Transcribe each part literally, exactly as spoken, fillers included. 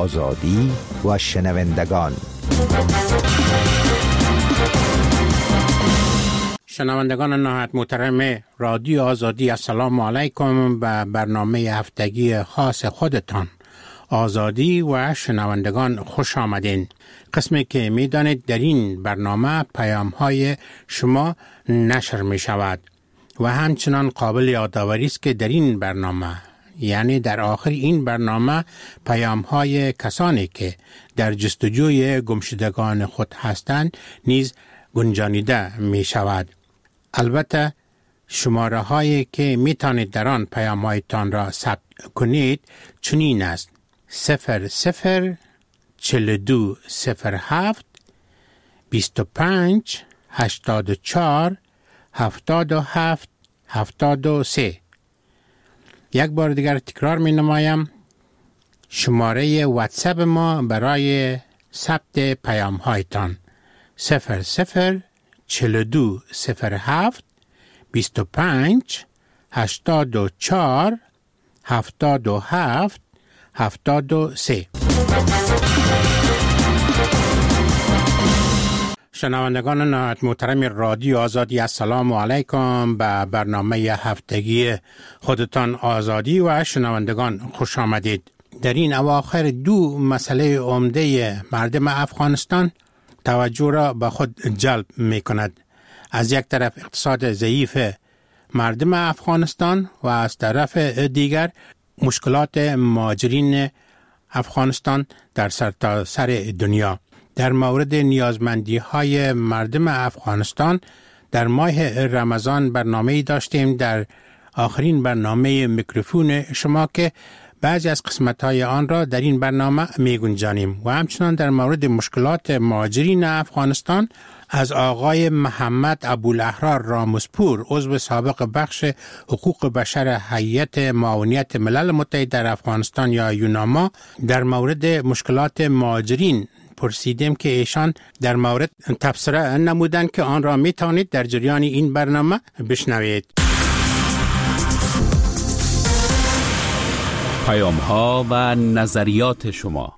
آزادی و شنوندگان. شنوندگان نهایت محترم رادیو آزادی، السلام علیکم. به برنامه هفتگی خاص خودتان آزادی و شنوندگان خوش آمدین. قسمی که می دانید در این برنامه پیام های شما نشر می شود و همچنان قابل یادآوری است که در این برنامه، یعنی در آخر این برنامه، پیام های کسانی که در جستجوی گمشدگان خود هستند نیز گنجانیده می شود. البته شماره هایی که می توانید در آن پیام هایتان را ثبت کنید چنین است: صفر صفر چل دو صفر هفت بیست و پنج هشتاد و چهار هفتاد و هفت هفتاد و سه. یک بار دیگر تکرار می نمایم. شماره واتساپ ما برای ثبت پیام هایتان صفر صفر چل دو صفر هفت بیست و پنج هشتاد و چهار هفتاد و هفت هفتاد و سه. شنوندگان نهایت محترم رادیو آزادی، السلام علیکم. به برنامه هفتگی خودتان آزادی و شنوندگان خوش آمدید. در این اواخر دو مسئله عمده مردم افغانستان توجه را به خود جلب می کند. از یک طرف اقتصاد ضعیف مردم افغانستان و از طرف دیگر مشکلات مهاجرین افغانستان در سرتاسر دنیا. در مورد نیازمندی های مردم افغانستان در ماه رمضان برنامه‌ای داشتیم، در آخرین برنامه میکروفون شما، که بعضی از قسمت‌های آن را در این برنامه می‌گنجانیم. و همچنان در مورد مشکلات مهاجرین افغانستان از آقای محمد ابوالاحرار راموسپور، عضو سابق بخش حقوق بشر هیئت معاونیت ملل متحد در افغانستان یا یوناما، در مورد مشکلات مهاجرین پرسیدیم که ایشان در مورد تبصره نمودند که آن را می توانید در جریان این برنامه بشنوید. پیام ها و نظریات شما.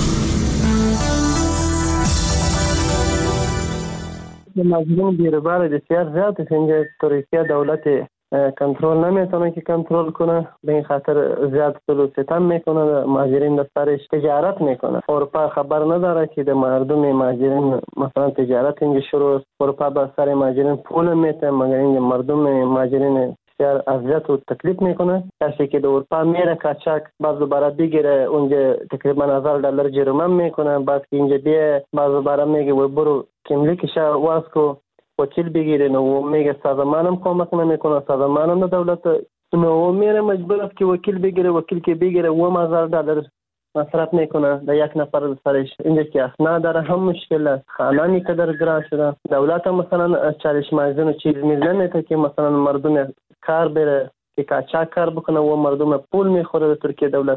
مظلوم بیروبار بسیار زیاد است. اینجا ترکیه دولت کنترل نمیتونه که کنترل کنه، به این خاطر زیاد ظلم و ستم میکنه. مهاجرین در سرش تجارت میکنه. اروپا خبر نداره که در مردم مهاجرین مثلا تجارت اینجا شروع است. اروپا به سر مهاجرین پول میته، مگر اینجا مردم مهاجرین بسیار اذیت و تکلیف میکنه. کسی که در اروپا میره کاچاک باز دوباره بگیره، اونجا تقریبا هزار دلار جریمه میکنه. بعد که اینجا بیه باز دوباره میگه و برو کملیکش واسکو وکیل بگیره، نو میگه سازمانم کمک نمیکنه، سازمانم دولت نو میره مجبور است که وکیل بگیره. وکیل که بگیره و هزار دلار مصرف میکنه در یک نفر سرش. اینجا که اسناد داره هم مشکل است. خانانی که در گران شده، دولت مثلا چالش مازن و چیز میزنه که مثلا مردم کار بره که کاچاک کار بکنه و مردم پول میخوره در ترکیه دولت.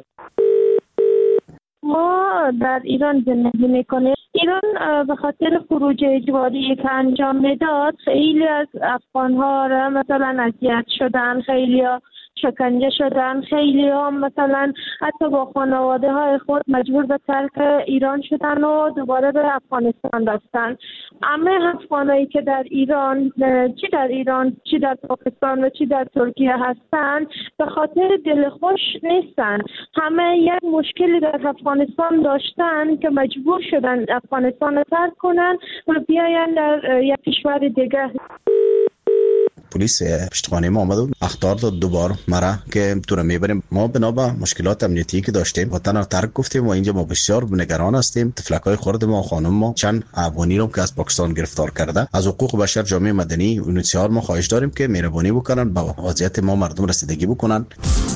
ما در ایران زندگی میکنیم. ایران به خاطر خروج اجباری که انجام میداد خیلی از افغان‌ها را مثلا اذیت شدن، خیلی ها شکنجه شدن، خیلی ها مثلا حتی با خانواده های خود مجبور به ترک ایران شدن و دوباره به افغانستان رفتن. همه افغانایی که در ایران، چی در ایران، چی در پاکستان و چی در ترکیه هستن، به خاطر دلخوش نیستن. همه یک مشکلی در افغانستان داشتن که مجبور شدن افغانستان رو ترک کنن و بیاین در یک کشور دیگه. پلیس پشتخانه ما آمد و اخطار داد دوبار مرا که تو رو میبریم. ما بنا به مشکلات امنیتی که داشتیم وطن رو ترک گفتیم و اینجا ما بسیار نگران هستیم. طفلکای خرد ما و خانم ما چند افغانی رو که از پاکستان گرفتار کرده، از حقوق بشر، جامعه مدنی و انوسیار ما خواهش داریم که مهربانی بکنن با وضعیت ما مردم رسیدگی بکنن.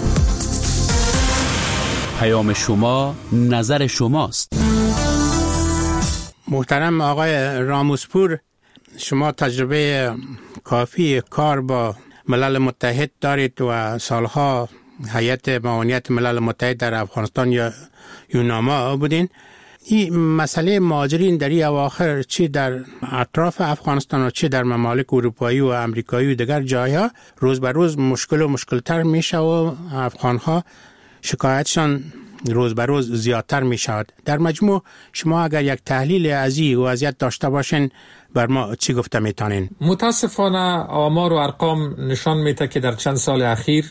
پیام شما نظر شماست. محترم آقای راموسپور، شما تجربه کافی کار با ملل متحد دارید و سالها هیئت معاونیت ملل متحد در افغانستان یا یوناما بودین. این مسئله مهاجرین در این اواخر چی در اطراف افغانستان و چی در ممالک اروپایی و امریکایی و دیگر جاها روز به روز مشکل و مشکلتر میشه و افغانها شکایتشان روز به روز زیادتر می شود. در مجموع شما اگر یک تحلیل از این وضعیت داشته باشین بر ما چی گفته میتونین؟ متاسفانه آمار و ارقام نشان میده که در چند سال اخیر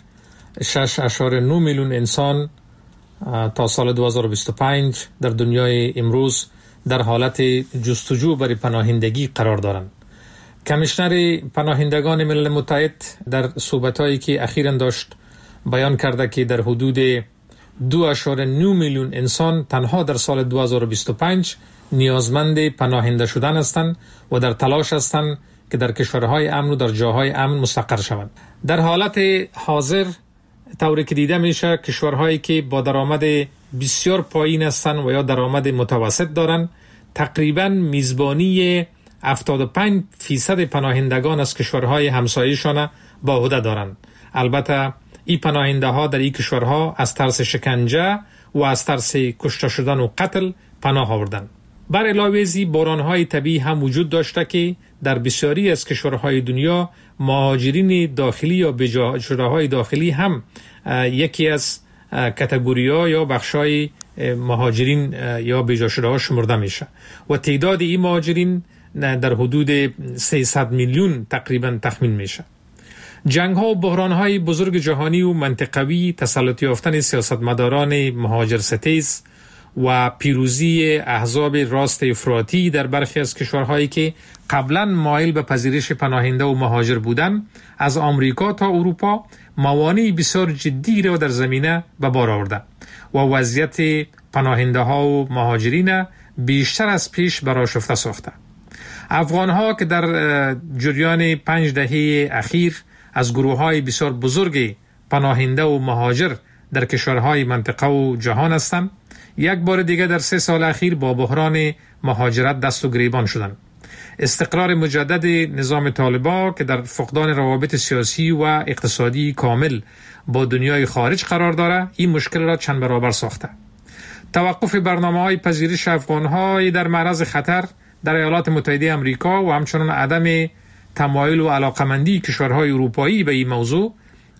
شش اشاره نه میلیون انسان تا سال دو هزار و بیست و پنج در دنیای امروز در حالت جستجو برای پناهندگی قرار دارند. کمیشنر پناهندگان ملل متحد در صحبتایی که اخیراً داشت بیان کرده که در حدود دو اشاره نه میلیون انسان تنها در سال دو هزار و بیست و پنج نیازمند پناهنده شدن هستند و در تلاش هستند که در کشورهای امن و در جاهای امن مستقر شوند. در حالت حاضر طوری که دیده میشه کشورهایی که با درآمد بسیار پایین هستند و یا درآمد متوسط دارند تقریباً میزبانی هفتاد و پنج فیصد پناهندگان از کشورهای همسایه‌شان با عهده دارند. البته این پناهنده ها در این کشورها از ترس شکنجه و از ترس کشته شدن و قتل پناه آوردند. بر علاوه ازی بحران‌های طبیعی هم وجود داشته که در بسیاری از کشورهای دنیا مهاجرین داخلی یا بجاهای داخلی هم یکی از کاتگوری‌ها یا بخش‌های مهاجرین یا بجاشده‌ها شمرده میشه و تعداد این مهاجرین در حدود سیصد میلیون تقریبا تخمین میشه. جنگ‌ها و بحران‌های بزرگ جهانی و منطقوی، تسلط یافتن سیاستمداران مهاجر ستیز و پیروزی احزاب راست افراطی در برخی از کشورهایی که قبلا مایل به پذیرش پناهنده و مهاجر بودند از آمریکا تا اروپا موانع بسیار جدی را در زمینه به بار آورده و وضعیت پناهنده ها و مهاجرین بیشتر از پیش برآشفته ساخته. افغان ها که در جریان پنج دهه اخیر از گروه های بسیار بزرگ پناهنده و مهاجر در کشورهای منطقه و جهان هستند، یک بار دیگه در سه سال اخیر با بحران مهاجرت دست و گریبان شدند. استقرار مجدد نظام طالبان که در فقدان روابط سیاسی و اقتصادی کامل با دنیای خارج قرار داره این مشکل را چند برابر ساخته. توقف برنامه‌های پذیرش افغان‌های در معرض خطر در ایالات متحده آمریکا و همچنان عدم تمایل و علاقمندی کشورهای اروپایی به این موضوع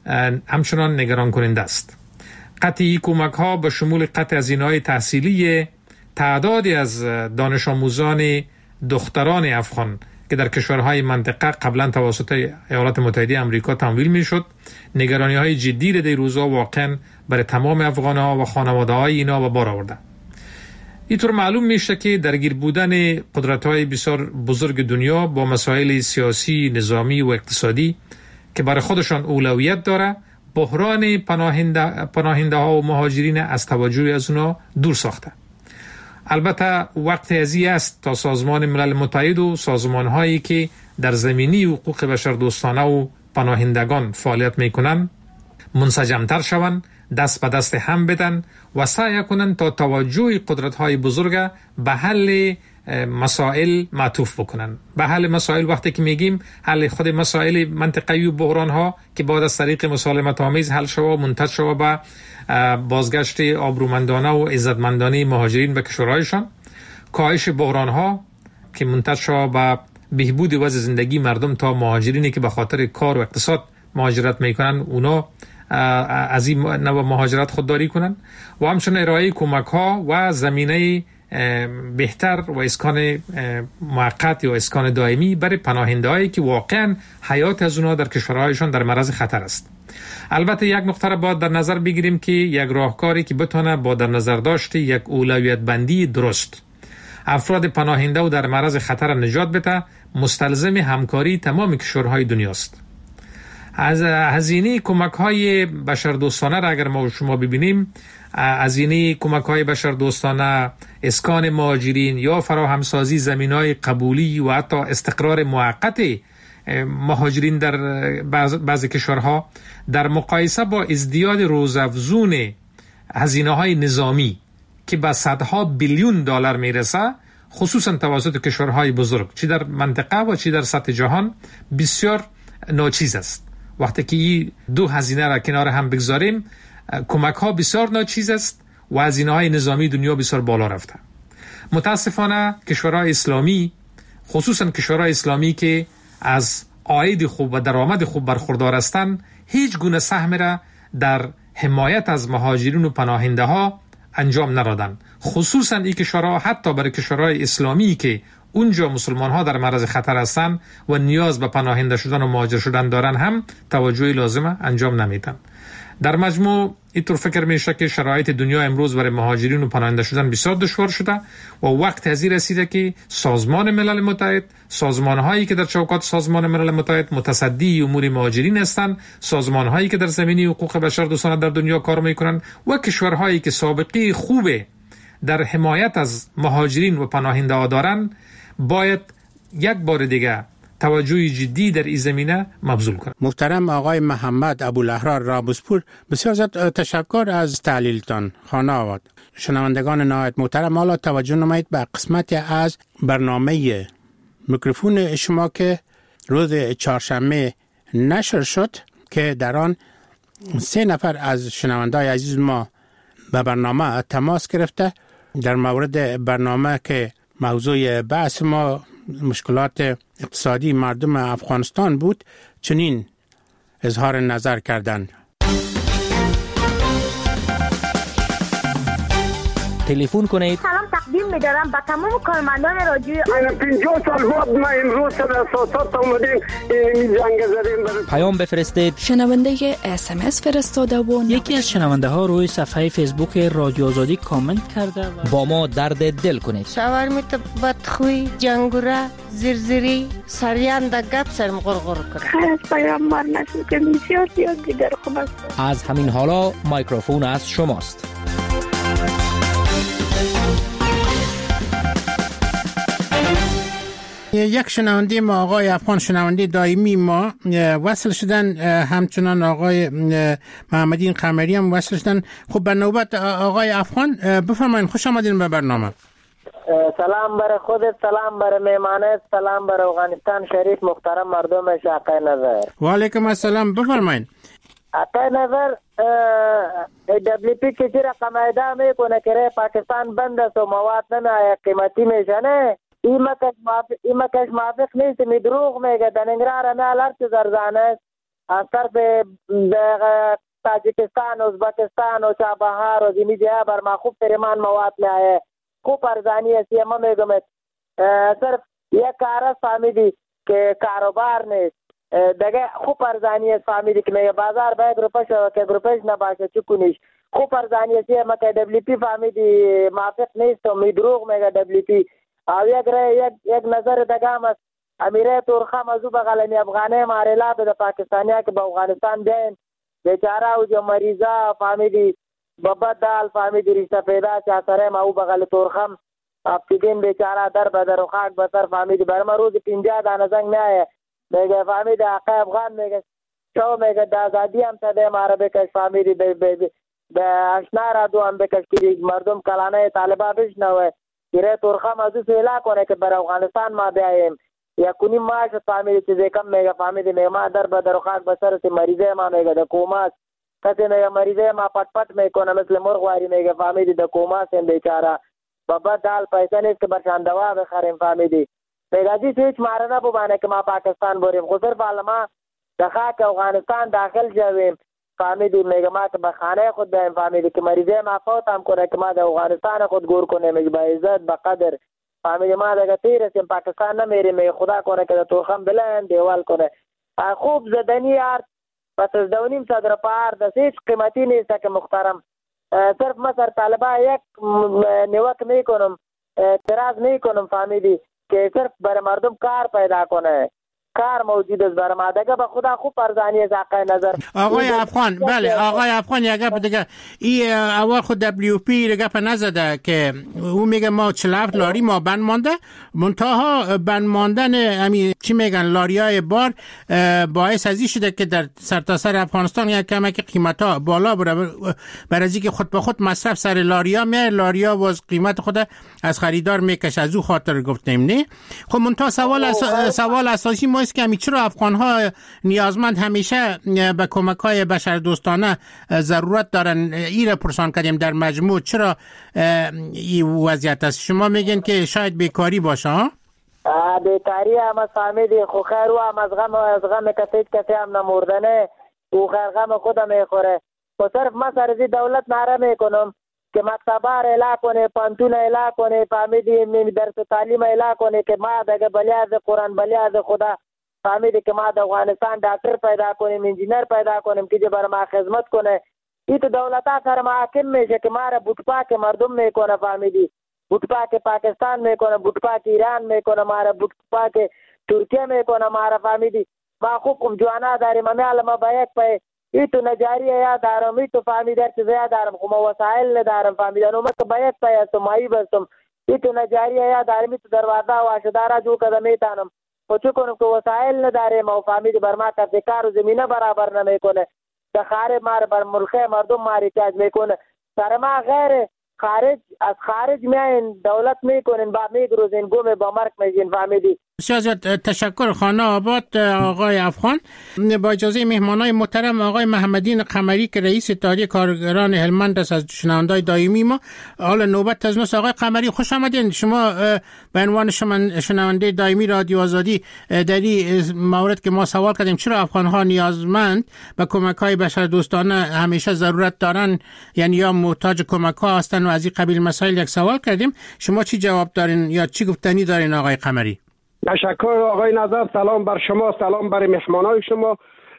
همچنان نگران کننده است. قطع این کمک‌ها به شمول قطع هزینه‌های تحصیلی تعدادی از دانش آموزان دختران افغان که در کشورهای منطقه قبلا توسط ایالات متحده آمریکا تمویل میشد، نگرانی‌های جدی را در روزها واقعا برای تمام افغان‌ها و خانواده‌های اینا به بار آورده. اینطور معلوم میشه که درگیر بودن قدرت‌های بسیار بزرگ دنیا با مسائل سیاسی، نظامی و اقتصادی که برای خودشان اولویت داره، بحران پناهنده پناهنده ها و مهاجرین از توجه از اونا دور ساخته. البته وقت ازی است تا سازمان ملل متحد و سازمان هایی که در زمینه حقوق بشر دوستانه و پناهندگان فعالیت میکنن منسجمتر شوند، دست به دست هم بدن و سعی کنند تا توجه قدرت های بزرگ به حل مسائل معطوف بکنن. به حل مسائل وقتی که میگیم حل خود مسائل منطقه‌ای و بحران ها که بعد از طریق مسالمت آمیز حل شوه و منتج شوه به بازگشت آبرومندانه و عزتمندانه مهاجرین به کشورهایشان، کاهش بحران ها که منتج شوه به بهبود وضع زندگی مردم تا مهاجرینی که به خاطر کار و اقتصاد مهاجرت میکنن اونا از این نوع مهاجرت خودداری کنن و همچنین ارائه کمک ها و زمینه بهتر و اسکان موقت یا اسکان دائمی برای پناهنده هایی که واقعا حیات از اونا در کشورهایشان در معرض خطر است. البته یک نکته را باید در نظر بگیریم که یک راهکاری که بتونه با در نظر داشته یک اولویت بندی درست افراد پناهنده و در معرض خطر نجات بده مستلزم همکاری تمام کشورهای دنیاست. از هزینه کمک های بشردوستانه را اگر ما شما ببینیم، هزینه کمک های بشردوستانه، اسکان مهاجرین یا فراهمسازی زمینهای قبولی و حتی استقرار موقت مهاجرین در بعض, بعض کشورها در مقایسه با ازدیاد روزافزون هزینه های نظامی که به صدها بیلیون دلار میرسه، خصوصا توسط کشورهای بزرگ چی در منطقه و چی در سطح جهان، بسیار ناچیز است. وقتی که این دو هزینه را کنار هم بگذاریم، کمک ها بسیار ناچیز است و هزینه های نظامی دنیا بسیار بالا رفته. متاسفانه کشورهای اسلامی، خصوصا کشورهای اسلامی که از عاید خوب و درآمد خوب برخوردار هستند، هیچ گونه سهم را در حمایت از مهاجرین و پناهنده ها انجام ندادند. خصوصا این کشورها، حتی برای کشورهای اسلامی که اونجا مسلمان ها در معرض خطر هستند و نیاز به پناهنده شدن و مهاجر شدن دارن، هم توجه لازمه انجام نمیدن. در مجموع اینطور فکر میشه که شرایط دنیا امروز برای مهاجرین و پناهنده شدن بسیار دشوار شده و وقت هزی رسیده که سازمان ملل متحد، سازمان هایی که در چوکات سازمان ملل متحد متصدی امور مهاجرین هستند، سازمان هایی که در زمینه حقوق بشر دوستانه در دنیا کار میکنند و کشورهایی که سابقه خوبه در حمایت از مهاجرین و پناهنده ها دارند، باید یک بار دیگه توجه جدی در این زمینه مبذول کنند. محترم آقای محمد ابوالاحرار راموزپور، بسیار زیاد تشکر از تحلیلتان. خانه آباد. شنوندگان نهایت محترم، حالا توجه نمایید به قسمتی از برنامه میکروفون شما که روز چهارشنبه نشر شد که در آن سه نفر از شنوندای عزیز ما به برنامه تماس گرفته در مورد برنامه که موضوع بحث ما مشکلات اقتصادی مردم افغانستان بود، چنین اظهار نظر کردند. تلفن کنید. سلام تقدیم می‌دارم به تمام کارمندان رادیو. من پنجاه سال بعد ما امروز در اساسات اومدیم این جنگ زدیم. پیام بفرستید. شنونده اس ام اس فرستاده و یکی از شنونده ها روی صفحه فیسبوک رادیو آزادی کامنت کرده و با ما درد دل کنید. شاورمیت بدخوی، جنگوره، زرزری، سریان در گپ سرم غرغر کنه. خیر از پیامبر نشد که بسیار زیاد دیگر خوب است. از همین حالا میکروفون از شماست. یک شنونده ما آقای افغان، شنونده دائمی ما وصل شدن، همچنان آقای محمدین قمری هم وصل شدن. خب به نوبت آقای افغان، بفرمایید. خوش آمدین به برنامه. سلام برای خودت، سلام برای مهمانت، سلام برای افغانستان شریف محترم مردمش. آقای نظر. و علیکم السلام، بفرمایید. آقای نظر، دبلیو پی که چی رقم ایده میکنه که پاکستان بند است و مواد نمیآید قیمتی میشنه، این مکش موافق نیست، می دروغ میگه. در ننگرهار همه هر چیز ارزانه است، از طرف تاجیکستان، ازبکستان و چابهار و دینی جای بر ما خوب تریمان مواد میآید، خوب ارزانی است. ما میگم صرف یک کار است فهمیدی که کاروبار نیست، دیگه خوب ارزانی است فهمیدی که میگه بازار باید روپش و که روپش نباشه چی کنیش. خوب ارزانی است ما که دبلیو پی فهمیدی موافق نیست و می دروغ میگه دبلیو پی. او یک یک یک نظر دگام است، امیره تورخم از او بغلمی افغانه ماریلا به پاکستانیا که به افغانستان بین بیچاره او جو مریضا فهمیدی بابا دال فهمیدی رشته پیدا چه سره ما او بغل تورخم افتیدین بیچاره در بدر و خاک بسر فهمیدی برما روز پینجا دانه زنگ میایه میگه فهمیدی آقای افغان میگه شو میگه د آزادی هم تده ماره بکش فهمیدی به اشنا را دو هم بکش که مردم کلانه طالبا بشنوه گیره تورخم از او سویلا کنه که بر افغانستان ما بیاییم یا کنیم ماش فهمیدی چیزی کم میگه فهمیدی میگه ما در بدر و خاک بسر سی مریضه ما میگه در کوماس کسی میگه مریضه ما پت پت میکنه مثل مرغواری میگه فهمیدی در کوماس هم بیچاره بابا دال پیسه نیست که برشان دوا بخریم فهمیدی میگه ازی تو هیچ ماره نبومانه که ما پاکستان بریم خود صرف حالا ما در خاک افغانستان داخل جویم فهمیدی میگه ما که به خانه خود بیم فهمیدی که مریضه ما فوت هم کنه که ما در افغانستان خود گور کنه میگه با عزت با قدر فهمیدی ما دیگه تیرسیم پاکستان نمیریم میگه خدا کنه که در تورخم بلند دیوال کنه خوب زدنی یار پس از دونیم صدر پار دست هیچ قیمتی نیست که محترم صرف ما سر طالبا یک نیوک میکنم اعتراض میکنم فهمیدی که صرف برای مردم کار پیدا کنه کار موجود است برای ما دیگه به خدا خوب ارزانی است آقای نظر. آقای افغان بله آقای افغان یک گپ دیگه ای اول خود دبلیو پی گپ نزده که او میگه ما چهل و هفت لاری ما بند مانده منتها بند ماندن همین چی میگن لاریای بار باعث ازی شده که در سرتاسر افغانستان یک کمک قیمتا بالا بره برای از اینکه خود به خود مصرف سر لاریا میاد لاریا واز قیمت خود از خریدار میکشه از او خاطر گفتیم نه. خب منتها سوال اس... سوال اساسی ما است که همی چرا افغان‌ها نیازمند همیشه به کمک‌های بشردوستانه ضرورت دارن ایره پرسان کردیم در مجموع چرا این وضعیت است؟ شما میگین که شاید بیکاری باشه ها؟ بیکاری هم از فهمیدی خو خیر و هم از غم از غم کسی کسی هم نموردنه او خیر غم خودم میخوره و صرف ما سرزی دولت ناره میکنم که مکتبا را اعلا کنه، پانتون اعلا کنه، فهمیدی درس تعلیم اعلا کنه که ما دیگه بلیاز قرآن بلیاز خدا فهمیدی که ما د افغانستان ډاکټر پیدا کنیم، انجینر پیدا کنیم که بر ما خدمت کنه. این تو دولتا سر محاکم میشه که ما را بوتپاک مردم میکنه، فهمیدی بوتپاک پاکستان میکنه، بوتپاک ایران میکنه، ما را بوتپاک ترکیه میکنه، ما را فهمیدی ما خوب کم جوانا داریم، ما علما باید پای ای تو نجاری یا دارم، ای تو فهمیدی هر چیز یا دارم، خب ما وسایل ندارم، فهمیدی انو ما باید پای هستم، مایی بستم، ای تو نجاری یا دارم، ای تو دروازه و آشدارا جو کده میتانم، و چو کنم که وسایل نداریم و فهمیدی بر ما کسی کار و زمینه برابر نمیکنه، که خارج ما بر ملخه مردم ما احتیاج میکنه، سر ما غیر خارج از خارج میاین دولت میکنین با میگروزین گوم با مرک میجین، فهمیدی. سیاست تشکر. خانه آباد آقای افغان. با اجازه مهمانای محترم آقای محمدین قمری که رئیس اتحادیه کارگران هلمند است از شنوندای دائمی ما، حالا نوبت از نوست. آقای قمری خوش آمدین. شما به عنوان شنونده دائمی رادیو آزادی در این مورد که ما سوال کردیم چرا افغان‌ها نیازمند به کمک‌های بشردوستانه همیشه ضرورت دارن، یعنی یا محتاج کمک‌ها هستن و از این قبیل مسائل یک سوال کردیم، شما چی جواب دارین یا چی گفتنی دارین آقای قمری؟ تشکر آقای نظر، سلام بر شما، سلام بر مهمانای شما.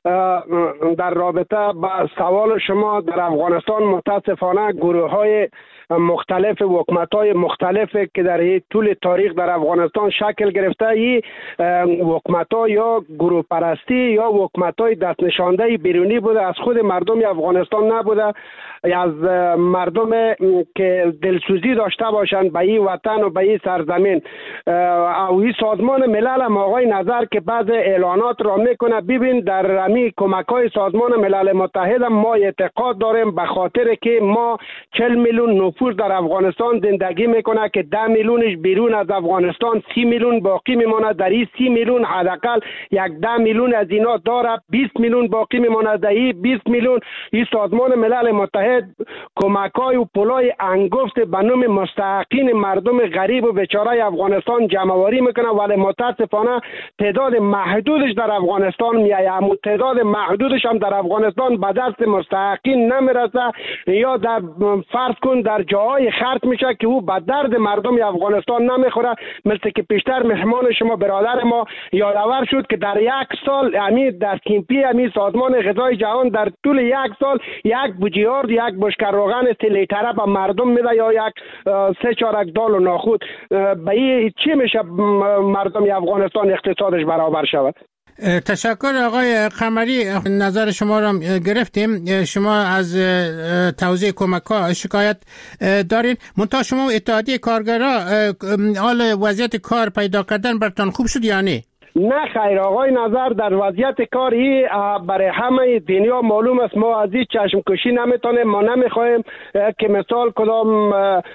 در رابطه با سوال شما، در افغانستان متاسفانه گروه های مختلف و حکومت‌های مختلف که در طول تاریخ در افغانستان شکل گرفته، این حکومت‌ها یا گروه پرستی یا حکومت‌های دست نشانده بیرونی بوده، از خود مردم افغانستان نبوده، از مردم که دلسوزی داشته باشند به این وطن و به این سرزمین. او این سازمان ملل هم آقای نظر که بعض اعلانات را میکنه، ببین در امی کمک‌های سازمان ملل متحد ما اعتقاد داریم به خاطر که ما چهل میلیون نفوس در افغانستان زندگی میکنه که ده میلیونش بیرون از افغانستان، سی میلیون باقی میمونه. در این سی میلیون حداقل یک ده میلیون از اینا داره، بیست میلیون باقی میمونه. در این بیست میلیون این سازمان ملل متحد کمک‌های و پولای انگفت به نام مستحقین مردم غریب و بیچاره افغانستان جمع‌آوری میکنه، ولی متاسفانه تعداد محدودش در افغانستان میایه. اما تعداد محدودش هم در افغانستان به دست مستحقین نمیرسه، یا در فرض کن در جاهای خرج میشه که او به درد مردم افغانستان نمیخوره. مثل که پیشتر مهمان شما برادر ما یادآور شد که در یک سال امی در کیمپی امی سازمان غذای جهان در طول یک سال یک بوجیارد یک بشکر روغن سی لیتره به مردم میده یا یک سه چارک دال و ناخود. به این چی میشه مردم افغانستان اقتصادش برابر شود؟ تشکر آقای قمری، نظر شما را گرفتیم. شما از توزیع کمک‌ها شکایت دارین، منتها شما اتحادیه کارگرها حال وضعیت کار پیدا کردن برتان خوب شد یا نه؟ نه خیر آقای نظر، در وضعیت کاری برای همه دنیا معلوم است، ما از این چشم کشی نمیتونیم، ما نمیخوایم که مثال کدام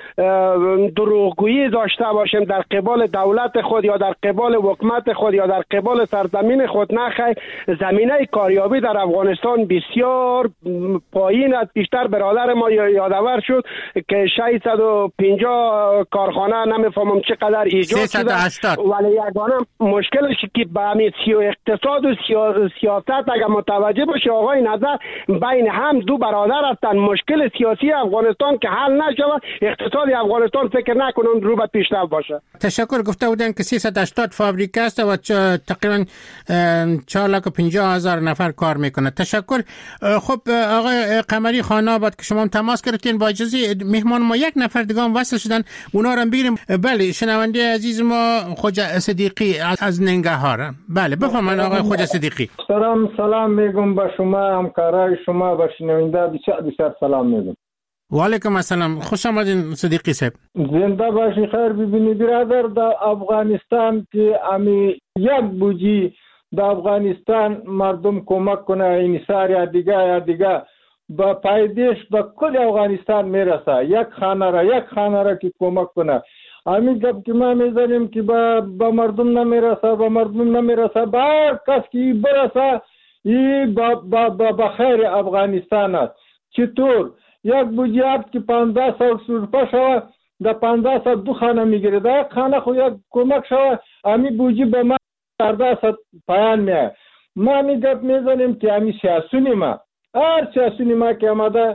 دروغگویی داشته باشیم در قبال دولت خود یا در قبال حکومت خود یا در قبال سرزمین خود. نه خیر، زمینه کاریابی در افغانستان بسیار پایین است. بیشتر برادر ما یادآور شد که ششصد و پنجاه کارخانه نمیفهمم چقدر ایجاد شده، ولی یگانه مشکلش که به همین سیو اقتصاد و سیاست اگر متوجه باشه آقای نظر، بین هم دو برادر هستند. مشکل سیاسی افغانستان که حل نشود، اقتصاد افغانستان فکر نکنم رو به پیشرفت باشه. تشکر. گفته بودن که سیصد و هشتاد فابریکه است و تقریبا چهار لاک و پنجاه هزار نفر کار میکنه. تشکر. خب آقای قمری خانه آباد که شما تماس گرفتین، با اجازه مهمان ما یک نفر دیگه هم وصل شدن، اونا رو بگیریم. بله، شنونده عزیز ما خواجه صدیقی از ننگرهار. بله بفرمایید آقای خواجه صدیقی. سلام سلام میگم به شما، همکارای شما، به شنونده بسیار بسیار سلام میگم. و علیکم السلام، خوش آمدین صدیقی صاحب. زنده باشی. خیر ببینید برادر، در افغانستان که امی یک بوجی در افغانستان مردم کمک کنه، این سال یا دیگه یا دیگه با پایدیش به کل افغانستان میرسه. یک خانه را یک خانه را که کمک کنه، همین گپ که ما میزنیم که با, با مردم نمیرسه، با مردم نمیرسه، با هر کس که برسه این با, با, با, با خیر افغانستان است. چطور؟ یک بوجیارد که پانزده سال سرپا شوه، در پانزده سال دو خانه میگیره، در یک خانه خو یک کمک شوه، همین بوجی به ما چهارده سال پایان میه. ما همین گپ میزنیم که همین سیاسونی ما، هر سیاسونی ما که آمده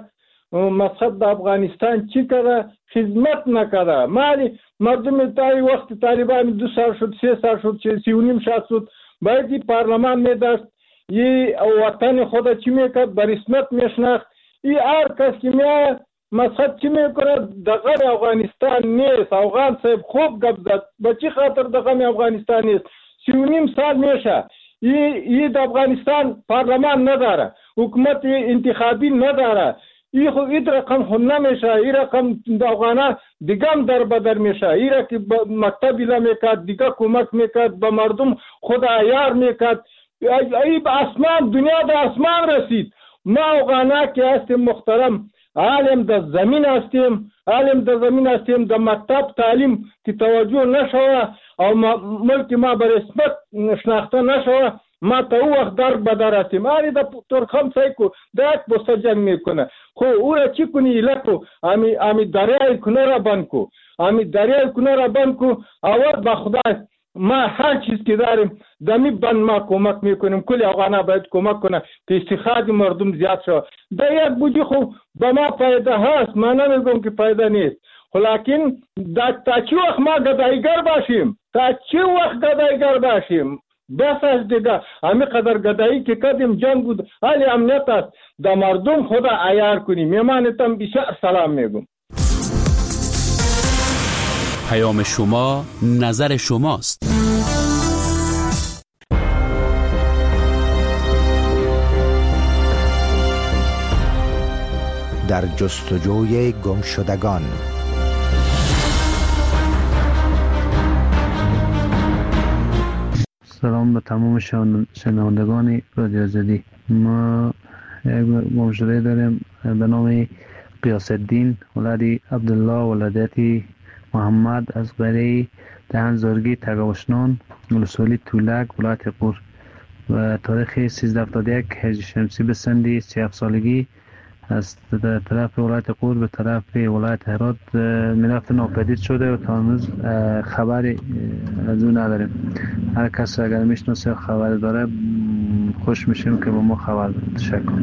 مقصد در افغانستان چی کرده؟ خدمت نکرده. مالی مردم تایی وقت طالبان دو سال شد، سه سال شد، سی و نیم سال شد، باید این پارلمان میداشت، این وطن خود چی میکرد؟ به رسمیت میشناخت. این هر کس که میاد مقصد چی میکنه؟ دغه افغانستان نیست. افغان صاحب خوب گپ زد. به چی خاطر دغه افغانستان نیست؟ سی و نیم سال میشه این افغانستان پارلمان نداره، حکومت انتخابی نداره. این خو این رقم خود نمیشه. این رقم افغانان دیگه هم در بدر میشه. این را که مکتب ایلا میکرد، دیگه کمک میکرد، به مردم خود عیار میکرد. این به اسمان، دنیا در اسمان رسید. ما افغانا که هستیم محترم، عالم در زمین هستیم، عالم در زمین هستیم، در مکتب تعلیم که توجه نشوه او ملک ما به رسمیت شناخته نشوه، ما تا او وقت در بدر هستیم. آری در ترخم سعی کو در یک بسته جنگ میکنه. خو او را چی کنی ایلکو؟ امی, امی دریای کنه را بند کو، امی دریای کنه را بند کو. اول با خدای ما هر چیز که داریم دمی بند ما کمک میکنیم. کلی افغانا باید کمک کنه که استخراج مردم زیاد شد. در یک بودی خو به ما فایده هست، ما نمیگم که فایده نیست. لیکن تا چی وقت ما گدایگر باشیم؟ تا چی وقت گدایگر باشیم؟ بس از دیگه همی قدر گدایی که کردیم جنگ بود، حالی امنیت است. در مردم خدا عیار کنیم. میمانتم بسیار سلام میگم. پیام شما نظر شماست. در جستجوی گمشدگان. سلام به تمام شنوندگان رادیو آزادی. ما یک گمشده داریم به نام قیاس الدین ولدی عبدالله ولادتی محمد از قریه دهن زارگی تگاوشنان ولسوالی تولک ولایت قور و تاریخ سیزده هفتاد و یک هجری شمسی به سندی سی و هفت سالگی از طرف ولایت قور به طرف ولایت هرات ملف ناپدید شده و تا امروز خبری از اون نداریم. هر کس اگر میشناسه خبر داره خوش میشیم که با ما خبر بده. تشکر.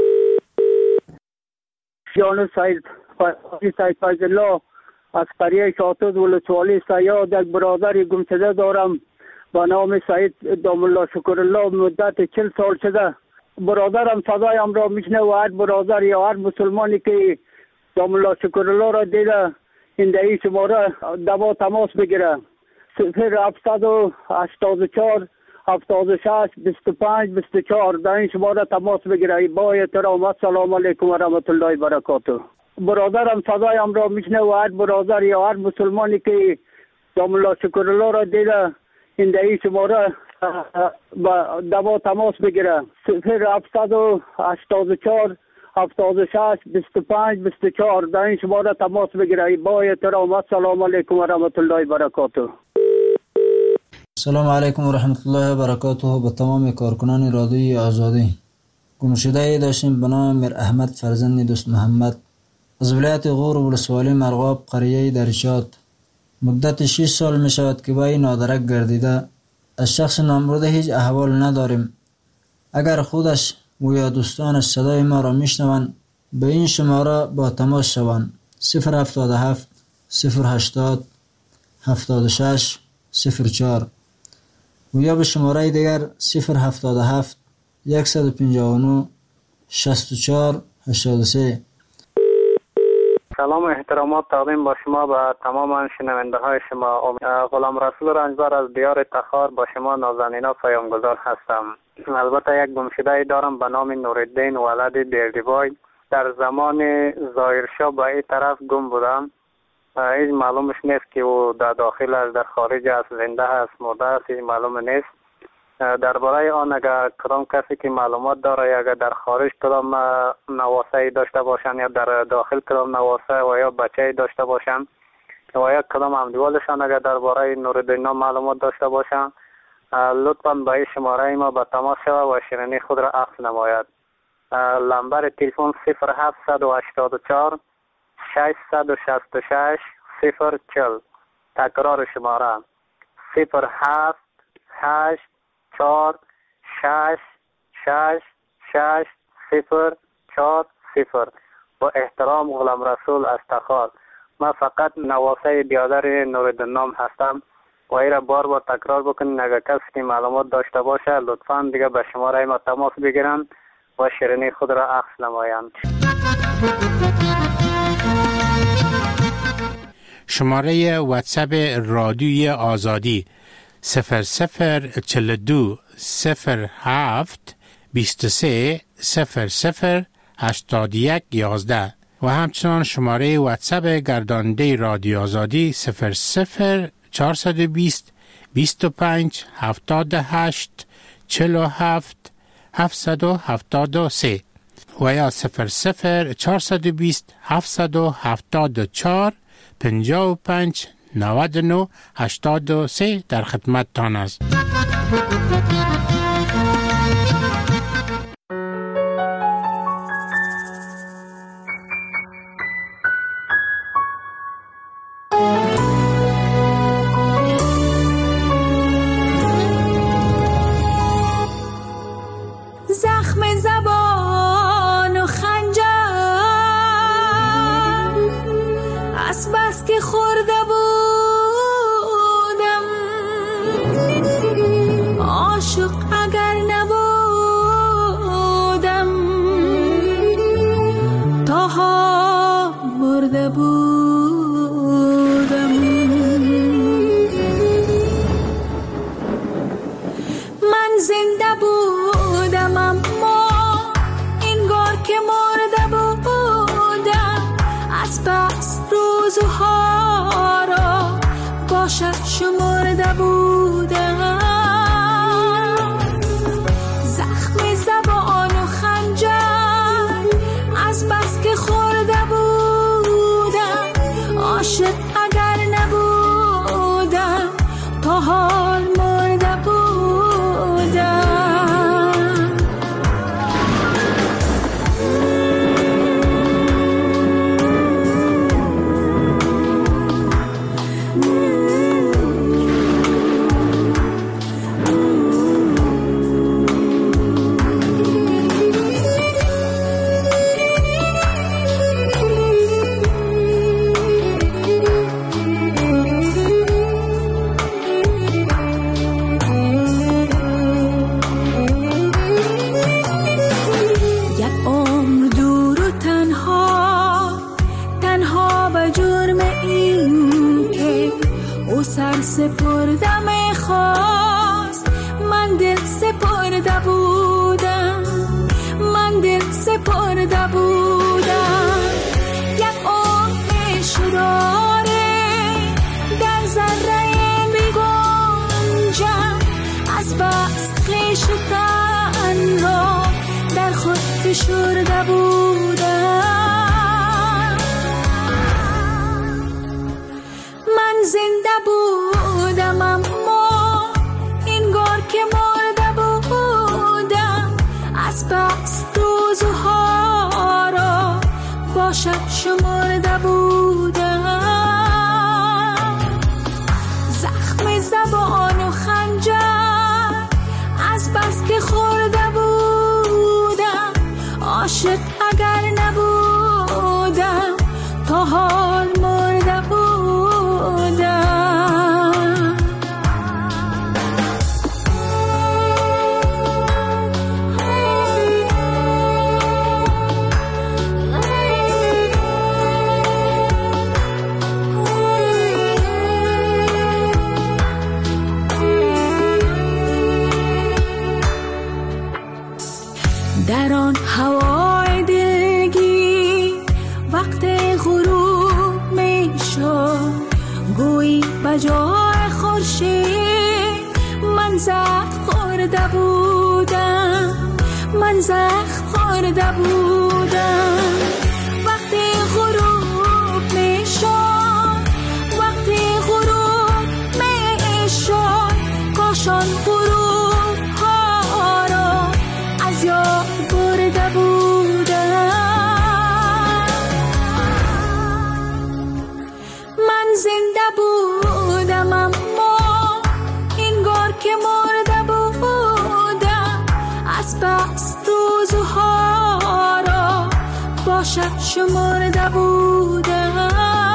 جان سید سید فیض الله از قریه شاتوز ولسوالی سیاد یک برادر گمشده دارم با نام سید دام الله شکر الله. مدت چل سال شده برادرم صدایم را میشنه و هر برادر یا هر مسلمانی که دام الله شکر الله را دیده این دهی شماره دوا تماس بگیره. صفر هفتصد و هشتاد و چهار هفتاد و شش بیست و پنج بیست و چهار در این شماره تماس بگیره. با احترام السلام علیکم و رحمت الله و برکاته. برادرم صدایم را میشنه و هر برادر یا هر مسلمانی که دام الله شکر الله را دیده این دهی شماره با دوا تماس بگیره. صفر هفتصد و هشتاد و چهار هفتاد و شش بیست و پنج بیست و چهار در این شماره تماس بگیره. با احترام السلام علیکم و رحمت الله و برکاته. سلام علیکم و رحمت الله و برکاته. به تمام کارکنان رادیوی آزادی. گمشده داشتیم به نام میر احمد فرزند دوست محمد از ولایت غور ولسوالی مرغاب قریه درشات. مدت شش سال می شود که با این نادرک گردیده. از شخص نامبرده هیچ احوال نداریم. اگر خودش و یا دوستانش صدای ما را میشنوند به این شماره با تماس شوند. صفر هفتاد و هفت صفر هشتاد هفتاد و شش صفر چهار و یا به شماره دیگر صفر هفتاد و هفت صد و پنجاه و نه شصت و چهار هشتاد و سه. سلام و احترامات تقدیم با شما به تمام شنونده های شما. غلام رسول رنجبر از دیار تخار با شما نازنینا پیامگذار هستم. البته یک گمشده دارم به نام نورالدین ولد بیردیوای. در زمان ظاهرشاه به این طرف گم بودم. هیچ معلومش نیست که او در داخل است در خارج است، زنده است مرده است، هیچ معلوم نیست. درباره آن اگر کدام کسی که معلومات داره یا اگر در خارج کدام نواسه داشته باشن یا در داخل کدام نواسه و یا بچه داشته باشن و یا کدام همدیوالشان اگر درباره نورالدین معلومات داشته باشن لطفا به این شماره ما به تماس شود و شنونی خود را عکس نماید. لمبر تلفن صفر هفتصد و هشتاد و چهار ششصد و شصت و شش صفر چهل. تکرار شماره صفر هفت هشت چهار شش شش شش صفر چهار صفر. با احترام غلام رسول از تخار. من فقط نواسه بیادر نوردین نام هستم و ایره بار بار تکرار بکنین اگر کسی که معلومات داشته باشه لطفاً دیگه به شماره ما تماس بگیرن و شیرینی خود را عکس نمایند. شماره واتساپ رادیوی آزادی صفر صفر چهل و دو صفر هفت بیست و سه صفر صفر هشتاد و یک یازده و همچنان شماره واتساپ گرداننده رادیو آزادی صفر صفر چهارصد و بیست بیست و پنج هفتاد و هشت چهل و هفت هفتصد و هفتاد و سه و یا صفر صفر چهارصد و بیست هفتصد و هفتاد و چهار پنجاه و پنج نود و نه هشتاد و سه در خدمت تان است. زخم زبان و خنجر از بس که خورده بودم عاشق اگر نبودم تا ها مرده بودم. من زنده بودم اما انگار که مرده بودم از بس روزها را باشد شمرده بودم. زخم زبان و خنجر از بس که خورده بودم عاشق اگر نبودم تا حال مرده بودم. سر سپرده میخواست من دل سپرده بودم من دل سپرده بودم. یک عمر شداره در ذره بگنجم از بس خویش و تن را در خود فشرده بودم. من زنده بودم اما انگار که مرده بودم از بس روزها را باشد شمرده بودم. زخم زبان و خنجر از بس که خورده بودم عاشق اگر نبودم تا حال مرده بودم. در آن هوای دلگیر وقت غروب می شد گویی بجای خورشید من زخم خورده بودم من زخم خورده بودم. وقتی غروب می شد وقتی غروب می شد کاشان غروب ها را از یاد برده بودم. من زنده بودم اما انگار که مرده بودم از بس روزها را شمرده بودم،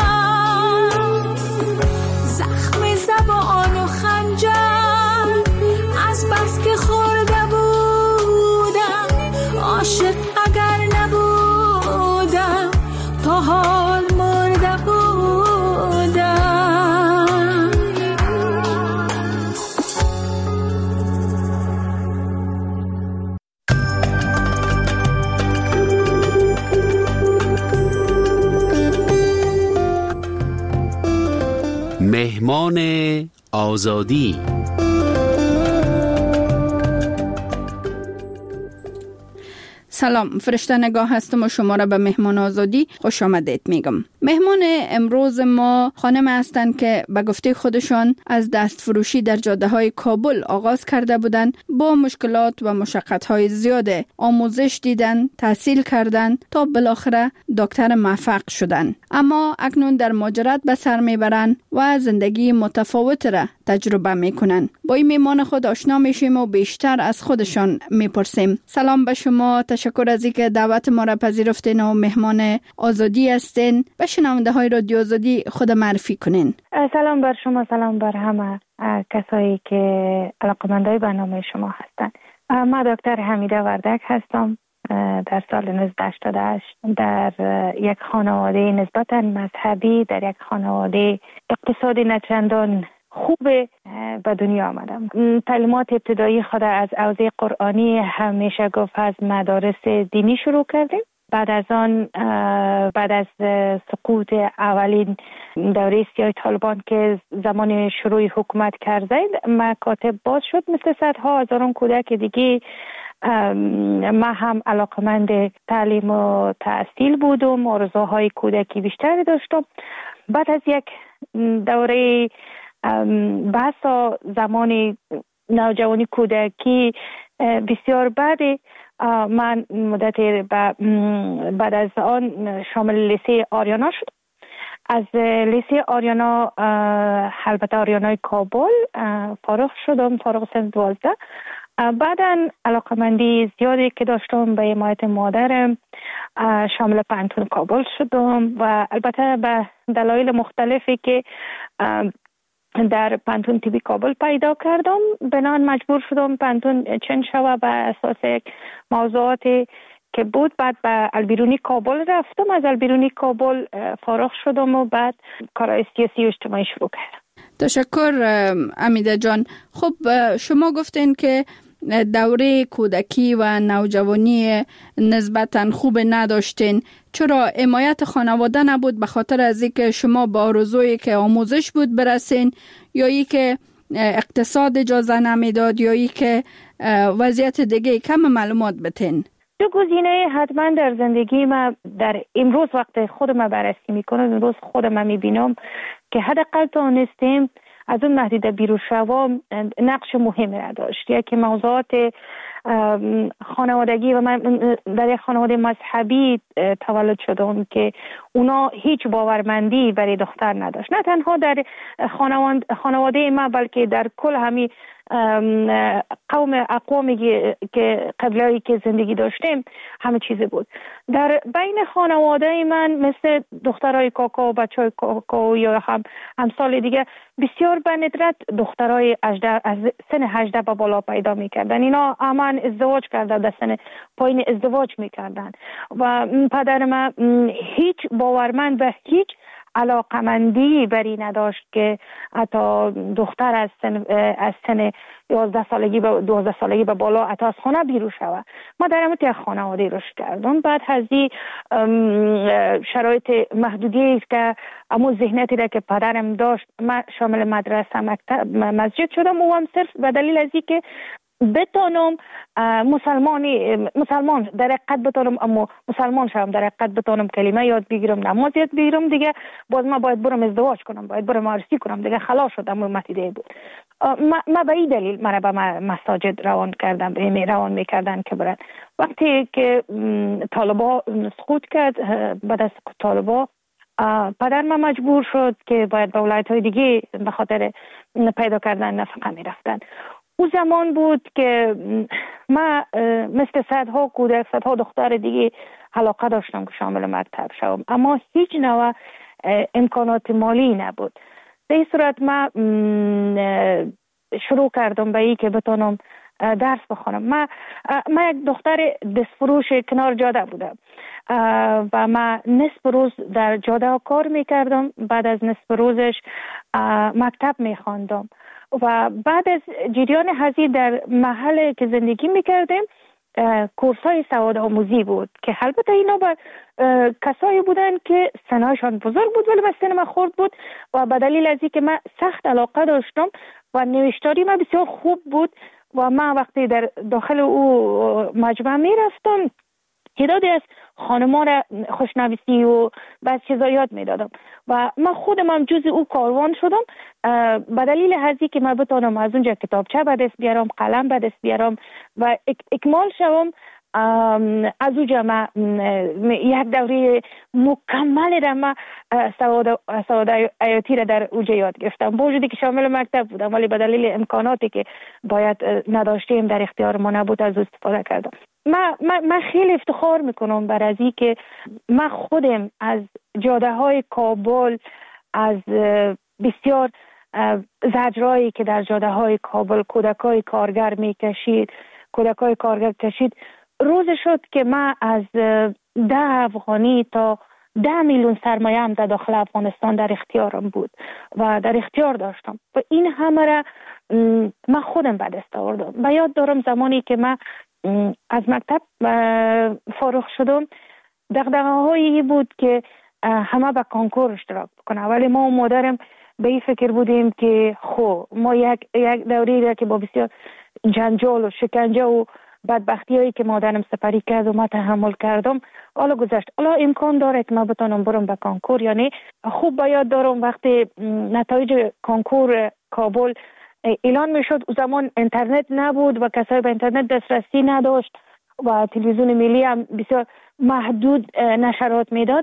زخم زبان و خنجر از بس که خورده بودم، عاشق اگر نبودم تا حال مرده بودم. مهمان آزادی. سلام، فرشته نگاه هستم و شما را به مهمان آزادی خوش آمدید میگم. مهمان امروز ما خانم هستند که به گفته خودشان از دست فروشی در جاده های کابل آغاز کرده بودند. با مشکلات و مشقت های زیاده آموزش دیدن، تحصیل کردن تا بالاخره دکتر موفق شدن. اما اکنون در مهاجرت به سر میبرن و زندگی متفاوت را تجربه میکنن. با این مهمان خود آشنا میشیم و بیشتر از خودشان میپرسیم. سلام به شما، تشکر از اینکه دعوت ما را پذیرفتین و مهمان آزادی هستین. به شنونده های رادیو آزادی خود معرفی کنین. سلام بر شما، سلام بر همه کسایی که علاقه‌مندای برنامه شما هستند. من دکتر حمیده وردک هستم. در سال نوزده هشتاد و هشت در یک خانواده نسبتاً مذهبی، در یک خانواده اقتصادی نچندان خوب به دنیا آمدم. تعلیمات ابتدایی خود از حوزه قرآنی همیشه گفت از مدارس دینی شروع کردیم. بعد از آن بعد از سقوط اولین دوره سیاه طالبان که زمان شروع حکومت کرده مکاتب باز شد، مثل صدها هزاران کودک دیگه ما هم علاقمند تعلیم و تحصیل بودم، آرزوهای کودکی بیشتری داشتم. بعد از یک دوره بحث زمان نوجوانی کودکی بسیار بعد من مدت بعد از آن شامل لیسه آریانا شد. از لیسه آریانا البته آریانای کابل فارغ شدم، فارغ سن دوازده. بعدا علاقمندی زیادی که داشتم به حمایت مادرم شامل پانتون کابل شدم و البته به دلایل مختلفی که در پانتون تیبی کابل پیدا کردم بنان مجبور شدم پانتون چند شوه به اساس یک موضوعاتی که بود. بعد به البیرونی کابل رفتم، از البیرونی کابل فارغ شدم و بعد کارهای سیاسی و اجتماعی شروع کردم. تشکر امیده جان. خب شما گفتین که دوره کودکی و نوجوانی نسبتاً خوب نداشتین. چرا حمایت خانواده نبود؟ به خاطر از اینکه شما با آرزویی که آموزش بود برسین، یا ای که اقتصاد اجازه نمیداد، یا ای که وضعیت دیگه؟ کم معلومات بتین. دو گزینه حتما در زندگی ما در امروز وقت خودم بررسی میکنم، امروز خودم میبینم که حداقل دانستیم از اون محدوده بیرون شوا نقش مهمی را داشت. یکی موضوعات خانوادگی و من در یک خانواده مذهبی تولد شدم که اونا هیچ باورمندی برای دختر نداشت، نه تنها در خانواده ما بلکه در کل همین قوم اقوامی که قبلی که زندگی داشتیم همه چیزی بود. در بین خانواده من مثل دخترای کاکا و بچهای کاکا یا هم همسال دیگه بسیار به ندرت دخترای از سن هجده به بالا پیدا میکردن. اینا همان ازدواج کرده، در سن پایین ازدواج میکردن و پدر من هیچ باورمند به هیچ علاقمندی بری نداشت که حتی دختر از سن از سن یازده سالگی به دوازده سالگی به بالا حتی از خانه بیرون شود. ما در همون یک خانواده رشد کردم. بعد از این شرایط محدودی است که اما ذهنیتی را که پدرم داشت، من شامل مدرسه مکتب مسجد شدم و هم صرف به دلیل از اینکه بتونم مسلمانی مسلمان در حقیقت بتونم اما مسلمان شوم، در حقیقت بتونم کلمه یاد بگیرم، نماز یاد بگیرم، دیگه باز ما باید برم ازدواج کنم، باید برم عروسی کنم، دیگه خلاص شد. اما متیده بود ما, ما به این دلیل من به مساجد روان کردم، به روان میکردن که برن. وقتی که طالبا سقوط کرد، بعد از طالبا پدر من مجبور شد که باید به ولایت های دیگه به خاطر پیدا کردن نفقه می رفتن. او زمان بود که من مثل صدها کودک صدها دختر دیگه علاقه داشتم که شامل مکتب شوم، اما هیچ نوع امکانات مالی نبود. به این صورت من شروع کردم به این که بتونم درس بخونم. من من یک دختر دستفروش کنار جاده بودم و من نصف روز در جاده کار میکردم، بعد از نصف روزش مکتب میخواندم و بعد از جریان هزینه در محل که زندگی میکردیم کورس های سواد آموزی بود که البته اینا با کسایی بودن که سنشان بزرگ بود ولی سن من خرد بود و به دلیل از اینکه من سخت علاقه داشتم و نوشتاری من بسیار خوب بود و من وقتی در داخل او مجمع می رفتم تعدادی از خانمان را خوشنویسی و بعض چیزا یاد می دادم و من خودم هم جز او کاروان شدم به دلیل هزی که من بتونم از اونجا کتابچه به دست بیارم، قلم به دست بیارم و اک اکمال شوم. از اونجا من یک دوره مکمل را من سواد سواد حیاتی را در اونجا یاد گرفتم، با وجودی که شامل مکتب بودم ولی به دلیل امکاناتی که باید نداشتیم در اختیار ما نبود از استفاده کردم. من, من, من خیلی افتخار میکنم بر از این که من خودم از جاده های کابل، از بسیار زجرایی که در جاده های کابل کودکای کارگر میکشید کودکای کارگر کشید روز شد که من از ده افغانی تا ده میلیون سرمایه هم در داخل افغانستان در اختیارم بود و در اختیار داشتم و این همه را من خودم به دست آوردم. و یاد دارم زمانی که من از مکتب فارغ شدم دغدغه‌هایی بود که همه به کنکور اشتراک بکنه، ولی ما و مادرم به این فکر بودیم که خب ما یک یک دوری را که با بسیار جنجال و شکنجه و بدبختی هایی که مادرم سپری کرد و ما تحمل کردم حالا گذشت، حالا امکان داره که ما بتونم برم به کنکور. یعنی خوب با یاد دارم وقتی نتایج کنکور کابل اعلان میشد، او زمان اینترنت نبود و کسایی به اینترنت دسترسی نداشت و تلویزیون ملی هم بسیار محدود نشرات میداد،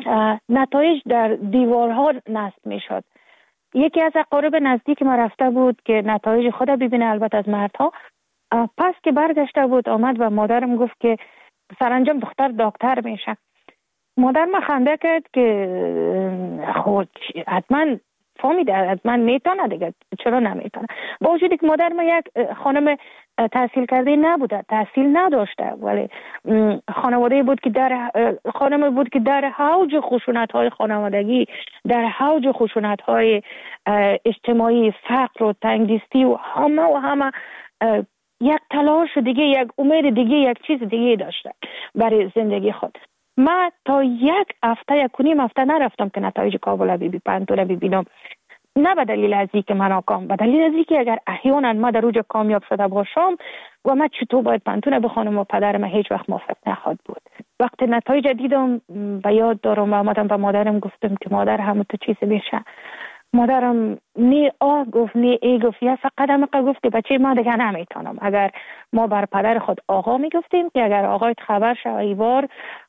نتایج در دیوارها نصب میشد. یکی از اقارب نزدیک ما رفته بود که نتایج خود ببینه، البته از مردها. پس که برگشته بود آمد و مادرم گفت که سرانجام دختر دکتر میشه. مادر ما خنده کرد که خود حتما فهمیده، حتما میتونه دیگه، چرا نمیتونه؟ با وجودی که مادر ما یک خانم تحصیل کرده نبوده، تحصیل نداشته، ولی خانواده بود که در خانم بود که در حوج خشونت های خانوادگی، در حوج خشونت های اجتماعی، فقر و تنگدستی و همه و همه یک تلاش دیگه، یک امید دیگه، یک چیز دیگه داشته برای زندگی خود. من تا یک هفته یک و نیم هفته نرفتم که نتایج کابل بی بی پنتون ببینم، نه به دلیل از اینکه من ناکام، به دلیل از اینکه اگر احیانا ما در اوج کامیاب شده باشم و من چطور باید پنتون بخونم و پدرم هیچ وقت موافق نخواهد بود. وقتی نتایج دیدم به یاد دارم و آمدم به مادرم گفتم که مادر همه تو چیز میشه. مادرم نی آه گفت نی ای گفت، یا فقط هم گفت که بچه ما دیگه نمیتونم. اگر ما بر پدر خود آقا میگفتیم که اگر آقایت خبر شد ایوار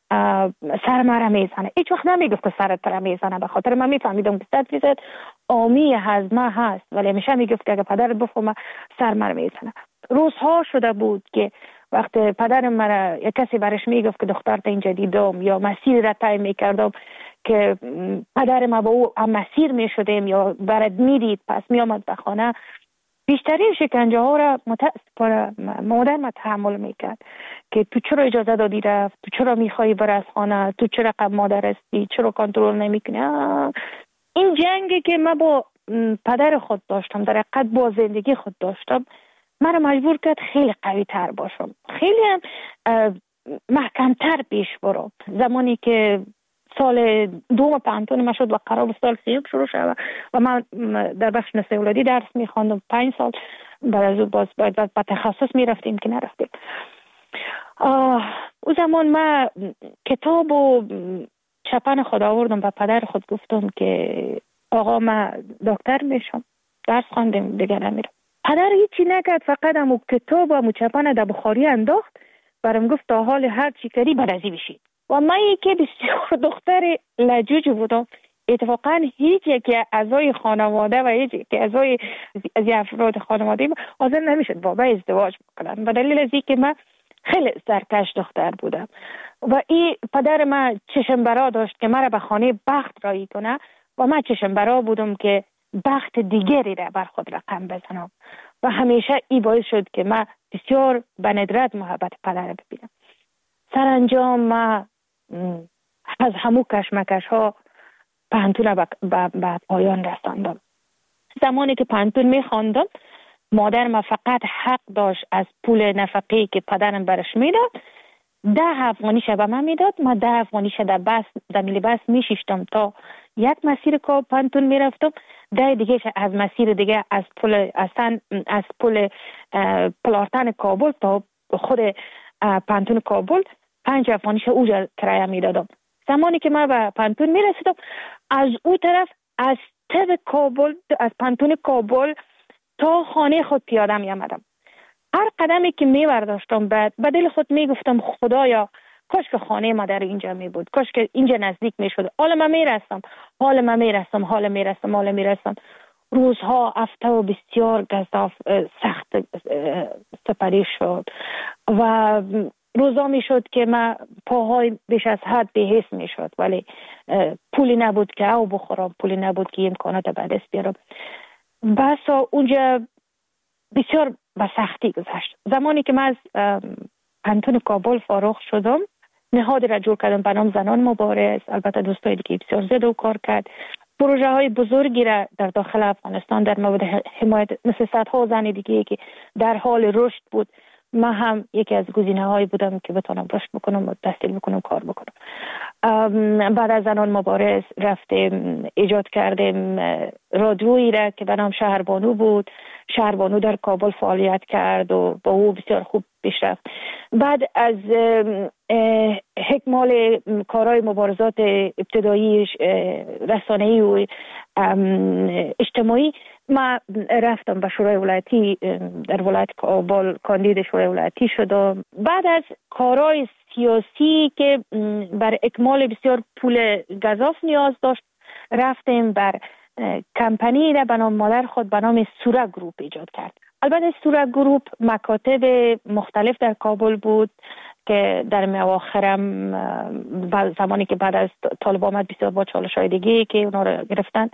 سر مرا میزنه، هیچ وقت نمیگفت که سرت را میزنه، به خاطر من میفهمیدم که صد فیصد آمی هضمه هست، ولی همیشه میگفت که اگر پدرت بفهمه سر مرا میزنه. روزها شده بود که وقت پدرم مرا یک کسی برش میگفت که دخترت اینجا دیدم یا مسیر را طی میکردم که پدر ما با او هم مسیر می شدیم یا برد می دید، پس می آمد به خانه، بیشترین شکنجه ها را متاسفانه مادر ما تحمل می کرد که تو چرا اجازه دادی رفت، تو چرا می خواهی بر از خانه، تو چرا قبل مادر هستی، چرا کنترل نمی کنی. این جنگی که من با پدر خود داشتم، در حقیقت با زندگی خود داشتم، من را مجبور کرد خیلی قوی تر باشم، خیلی هم محکمتر پیش برم. زمانی که سال دوم پانتون ما شد و قرار سال سیوم شروع شد و من در بخش نسل اولادی درس میخواندم پنج سال، بعد از اون باز باید به تخصص میرفتیم که نرفتیم. او زمان من کتاب و چپن خود آوردم و پدر خود گفتم که آقا من دکتر میشم، درس خواندم دیگه نمیرم. پدر هیچی نکرد، فقط همو کتاب و همو چپن در بخاری انداخت، برام گفت تا حال هر چی کردی برازی بشید. و من که بسیار دختر لجوج بودم، اتفاقا هیچ یکی اعضای خانواده و هیچ یکی اعضای از افراد خانواده حاضر نمیشد با من ازدواج بکنن، به دلیل از اینکه من خیلی سرکش دختر بودم و این پدر من چشم برا داشت که مرا به خانه بخت رایی کنه و من چشم برا بودم که بخت دیگری را بر خود رقم بزنم و همیشه این باعث شد که من بسیار به ندرت محبت پدر را ببینم. سرانجام من از همو کشمکش ها پانتون را به پایان رساندم. زمانی که پانتون می خواندم مادر ما فقط حق داشت از پول نفقه‌ای که پدرم برش میداد ده افغانیش به من میداد. ما ده افغانیش در بس در میلی بس میشیشتم تا یک مسیر که پانتون میرفتم، ده دیگه از مسیر دیگه از پل اصلا از پل پلارتن کابل تا خود پانتون کابل پنج افغانیش اوجا کرایه میدادم. زمانی که من به پانتون میرسیدم از او طرف از تب کابل از پانتون کابل تا خانه خود پیاده می آمدم. هر قدمی که می برداشتم بعد به دل خود می گفتم خدایا کاش که خانه ما در اینجا می بود، کاش که اینجا نزدیک می شد. حالا من می رسم حالا من می رسم حالا می رسم حالا می رسم روزها هفته و بسیار گزاف سخت سپری شد و روزا می شد که من پاهای بیش از حد بی‌حس می شد، ولی پولی نبود که او بخورم، پولی نبود که امکانات به دست بیارم. بسا اونجا بسیار به سختی گذشت. زمانی که من از پانتون کابل فارغ شدم نهادی را جور کردم به نام زنان مبارز. البته دوستای دیگه بسیار زیاد و کار کرد. پروژه های بزرگی را در داخل افغانستان در مورد حمایت مثل صدها زن دیگه که در حال رشد بود، من هم یکی از گزینه هایی بودم که بتونم رشد بکنم و تحصیل بکنم کار بکنم. بعد از زنان مبارز رفتیم ایجاد کردیم رادیویی را که به نام شهربانو بود. شهربانو در کابل فعالیت کرد و با او بسیار خوب پیش رفت. بعد از حکمال کارهای مبارزات ابتدایی رسانه‌ای و اجتماعی ما رفتم به شورای ولایتی در ولایت کابل کاندید شورای ولایتی شدم. بعد از کارهای سیاسی که بر اکمال بسیار پول گزاف نیاز داشت رفتیم بر کمپانی را به نام مادر خود به نام سوره گروپ ایجاد کرد. البته سوره گروپ مکاتب مختلف در کابل بود که در مواخرم زمانی که بعد از طالب آمد بسیار با چالش های دیگه که اونا رو گرفتن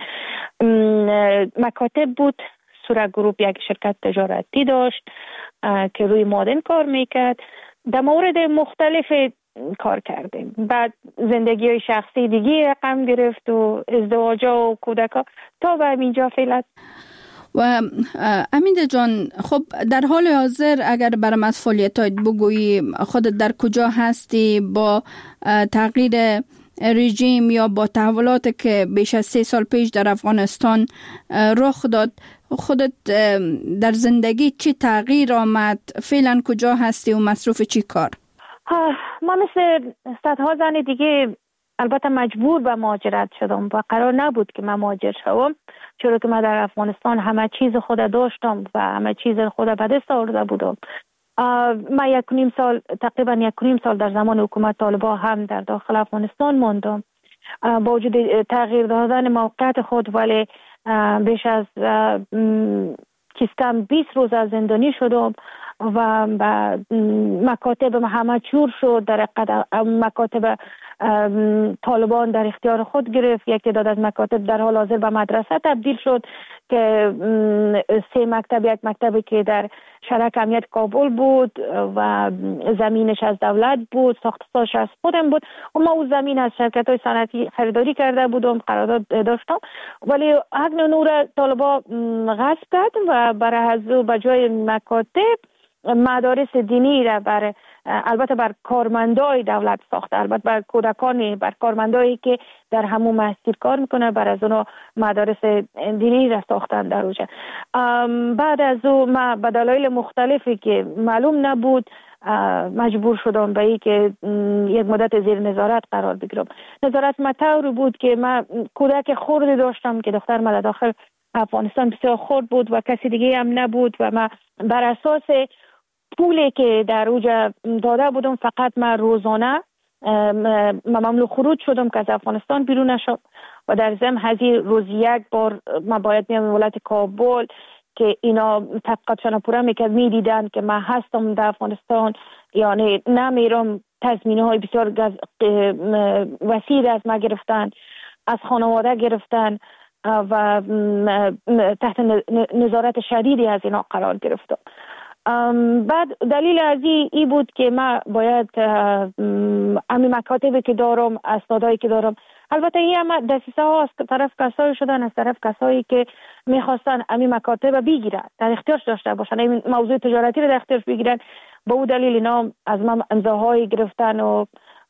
مکاتب بود. سوره گروپ یک شرکت تجارتی داشت که روی مادن کار میکرد. در مورد مختلف کار کردیم. بعد زندگی های شخصی دیگه رقم گرفت و ازدواجا و کودکا تا به اینجا فعلا. و امیده جان، خب در حال حاضر اگر برام از فعالیتات بگویی خودت در کجا هستی با تغییر رژیم یا با تحولاتی که بیش از سه سال پیش در افغانستان رخ داد، خودت در زندگی چی تغییر آمد؟ فعلا کجا هستی و مصروف چی کار؟ ما مثل صدها زن دیگه البته مجبور به مهاجرت شدم و قرار نبود که من مهاجر شوم، چرا که من در افغانستان همه چیز خود داشتم و همه چیز خود به دست آورده بودم. من یک نیم سال تقریبا یک نیم سال در زمان حکومت طالبان هم در داخل افغانستان ماندم با وجود تغییر دادن موقعیت خود، ولی بیش از کم بیست روز از زندانی شدم و مکاتب همه چور شد. در مکاتب طالبان در اختیار خود گرفت. یک تعداد از مکاتب در حال حاضر به مدرسه تبدیل شد که سه مکتب، یک مکتبی که در شرک امنیت کابل بود و زمینش از دولت بود، ساختش از خودم بود و ما او زمین از شرکت های صنعتی خریداری کرده بودم، قرارداد داشتم، ولی حق نور طالبان غصب کرد و برای از به جای مکاتب مدارس دینی را بر البته بر کارمندای دولت ساخته، البته بر کودکانی، بر کارمندایی که در همون مسیر کار میکنه، بر از اونها مدارس دینی را ساختن در اوجه. بعد از اون ما به دلایل مختلفی که معلوم نبود مجبور شدم به این که یک مدت زیر نظارت قرار بگیرم. نظارت مطوری بود که من کودک خردی داشتم که دختر من داخل افغانستان بسیار خرد بود و کسی دیگه هم نبود و من بر اساس پولی که در اوجا داده بودم فقط من روزانه مملو خروج شدم که از افغانستان بیرون نشم و در ضمن هزی روز یک بار ما باید میام ولایت کابل که اینا تحقیقاتشان پورا میکرد، میدیدن که من هستم در افغانستان، یعنی نمیرم. تضمینه های بسیار وسیع از ما گرفتن، از خانواده گرفتن و تحت نظارت شدیدی از اینا قرار گرفتم. بعد دلیل از ای بود که ما باید امی مکاتبی که دارم، اسنادایی که دارم، البته این هم دسیسه ها از طرف کسایی شدن، از طرف کسایی که میخواستن امی مکاتب بگیرن، در اختیارش داشته باشن، این موضوع تجارتی رو در اختیارش بگیرن. به اون دلیل اینا از من امضاهایی گرفتن و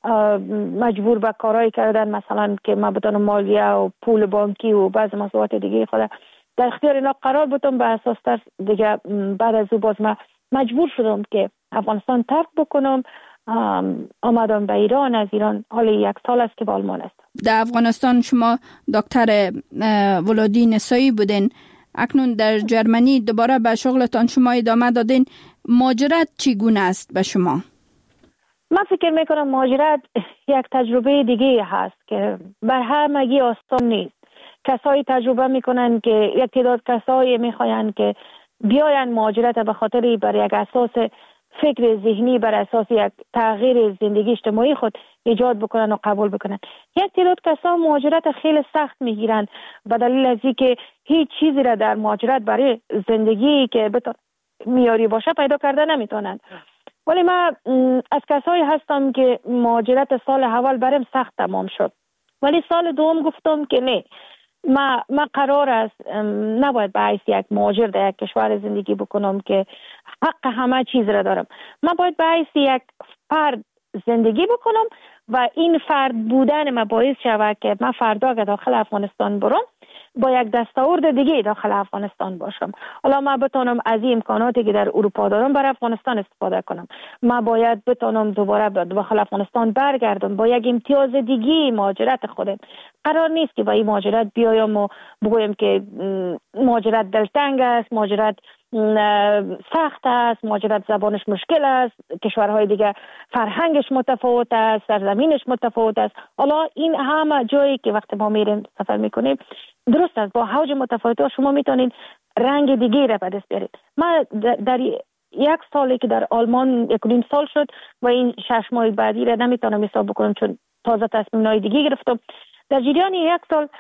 مجبور به کارهایی کردن، مثلا که من بتونم مالیه و پول بانکی و بعض مسئولیت دیگه خود در اختیار اینا قرار بدم. به اساس تر دیگه بعد از او باز من مجبور شدم که افغانستان ترک بکنم. آمدم به ایران، از ایران حالا یک سال است که به آلمان است. در افغانستان شما دکتر ولادی نسایی بودین، اکنون در جرمنی دوباره به شغلتان شما ادامه دادین. مهاجرت چگونه است به شما؟ من فکر میکنم مهاجرت یک تجربه دیگه هست که بر همگی آسان نیست. کسایی تجربه میکنن که یک تعداد کسایی میخواین که بیاین مهاجرت به خاطر بر یک اساس فکر ذهنی، بر اساس یک تغییر زندگی اجتماعی خود ایجاد بکنن و قبول بکنن. یک تعداد کسا مهاجرت خیلی سخت میگیرن به دلیل از اینکه هیچ چیزی را در مهاجرت برای زندگی که بتون میاری باشه پیدا کرده نمیتونن. ولی من از کسایی هستم که مهاجرت سال اول برام سخت تمام شد، ولی سال دوم گفتم که نه، ما ما قرار است نباید به حیث یک مهاجر در یک کشور زندگی بکنم که حق همه چیز را دارم. من باید به حیث یک فرد زندگی بکنم و این فرد بودن ما باعث شود که من فردا که داخل افغانستان برم با یک دستاورد دیگه داخل افغانستان باشم. حالا من بتونم از این امکاناتی که در اروپا دارم برای افغانستان استفاده کنم. من باید بتونم دوباره داخل افغانستان برگردم با یک امتیاز دیگه مهاجرت خودم. قرار نیست که با این مهاجرت بیایم و بگویم که مهاجرت دلتنگ است، مهاجرت سخت است، مهاجرت زبانش مشکل است، کشورهای دیگه فرهنگش متفاوت است، سرزمینش متفاوت است. حالا این همه جایی که وقتی ما میریم سفر میکنیم درست است، با حوج متفاوت شما میتونید رنگ دیگه را به دست بیارید. من در یک سالی که در آلمان یک نیم سال شد و این شش ماه بعدی را نمیتونم حساب بکنم چون تازه تصمیم‌های دیگه گرفتم. در جریان یک سال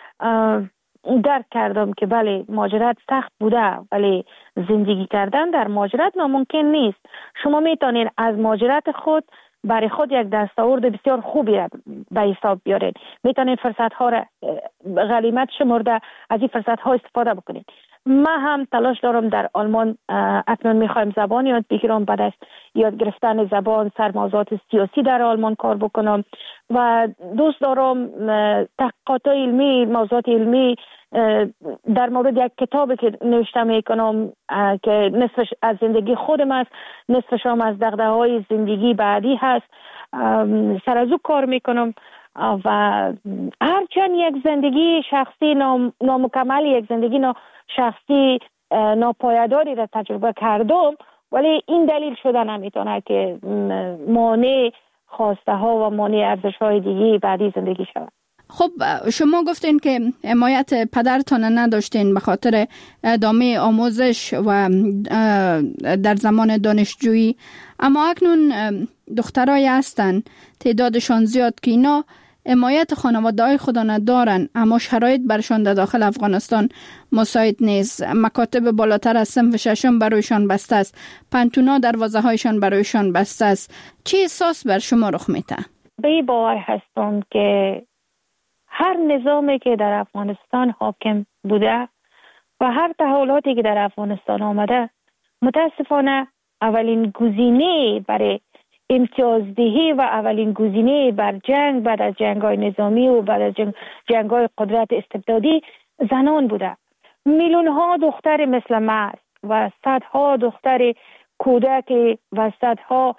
درک کردم که بله مهاجرت سخت بوده، ولی زندگی کردن در مهاجرت ناممکن نیست. شما میتونید از مهاجرت خود برای خود یک دستاورد بسیار خوبی را به حساب بیارید. میتونید فرصت ها را غنیمت شمرده از این فرصت ها استفاده بکنید. من هم تلاش دارم در آلمان اکنون میخوایم زبان یاد بگیرم، بعد از یاد گرفتن زبان سر موضوعات سیاسی در آلمان کار بکنم و دوست دارم تحقیقات علمی، موضوعات علمی در مورد یک کتابی که نوشته میکنم که نصفش از زندگی خودم است، نصفش هم از دغدغه‌های زندگی بعدی هست، سر از او کار میکنم و هرچند یک زندگی شخصی نام، نامکمل، یک زندگی نا شخصی ناپایداری را تجربه کردم، ولی این دلیل شده نمیتونه که مانع خواسته ها و مانع ارزش های دیگه بعدی زندگی شود. خب شما گفتین که حمایت پدرتان نداشتین به خاطر ادامه آموزش و در زمان دانشجویی، اما اکنون دخترای هستن تعدادشان زیاد که اینا حمایت خانواده‌های خود ندارن، اما شرایط برشان در داخل افغانستان مساعد نیست. مکاتب بالاتر از صنف ششم برایشان بسته است، پنتونا دروازه هایشان برایشان بسته است. چه احساس بر شما رخ میده؟ به این باور هستم که هر نظامی که در افغانستان حاکم بوده و هر تحولاتی که در افغانستان آمده متاسفانه اولین گزینه برای امتیازدهی و اولین گزینه بر جنگ بعد از جنگ‌های نظامی و بعد از جنگ جنگ‌های قدرت استبدادی زنان بوده. میلیون‌ها دختر مثل من و صدها دختر کودک و صدها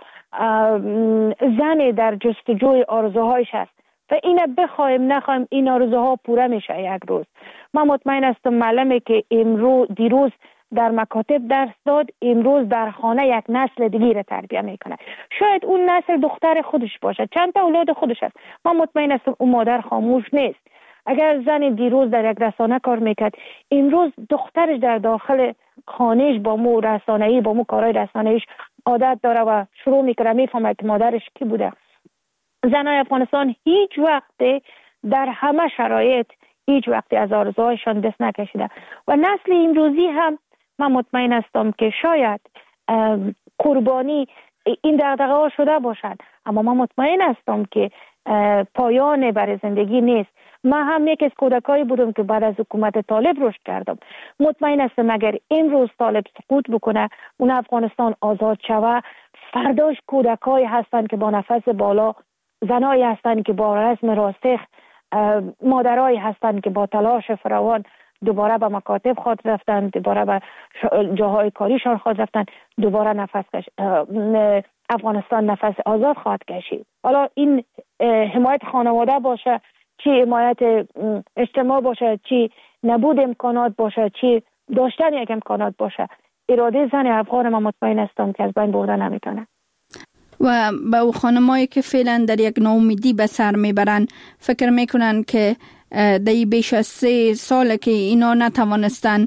زن در جستجوی آرزوهایش است و اینه بخوایم نخوایم این آرزوها پوره میشه یک روز. من مطمئن هستم معلمه که امروز دیروز در مکاتب درس داد، امروز در خانه یک نسل دیگه را تربیت میکنه. شاید اون نسل دختر خودش باشه، چند تا اولاد خودش هست. من مطمئن هستم اون مادر خاموش نیست. اگر زن دیروز در یک رسانه کار میکرد، امروز دخترش در داخل خانهش با مو رسانه‌ای با مو کارهای رسانه‌ایش عادت داره و شروع میکنه میفهمه که مادرش کی بوده. زنای افغانستان هیچ وقت در همه شرایط هیچ وقت از آرزوهایشان دست نکشیده و نسل امروزی هم من مطمئن هستم که شاید قربانی این دغدغه ها شده باشد، اما من مطمئن هستم که پایان برای زندگی نیست. من هم یک از کودکایی بودم که بعد از حکومت طالب رشد کردم. مطمئن هستم اگر امروز طالب سقوط بکنه، اون افغانستان آزاد شود، فرداش کودکایی هستند که با نفس بالا، زنایی هستند که با رسم راسخ، مادرایی هستند که با تلاش فراوان دوباره به مکاتب خود رفتن، دوباره به جاهای کاریشان خود رفتن، دوباره نفس کش... افغانستان نفس آزاد خواهد کشید. حالا این حمایت خانواده باشه، چی حمایت اجتماع باشه، چی نبود امکانات باشه، چی داشتن یک امکانات باشه، اراده زن افغان من مطمئن هستم که از بین برده نمیتونه. و با او خانمایی که فعلا در یک ناامیدی به سر میبرن، فکر میکنن که در بیش از سه ساله که اینا نتوانستن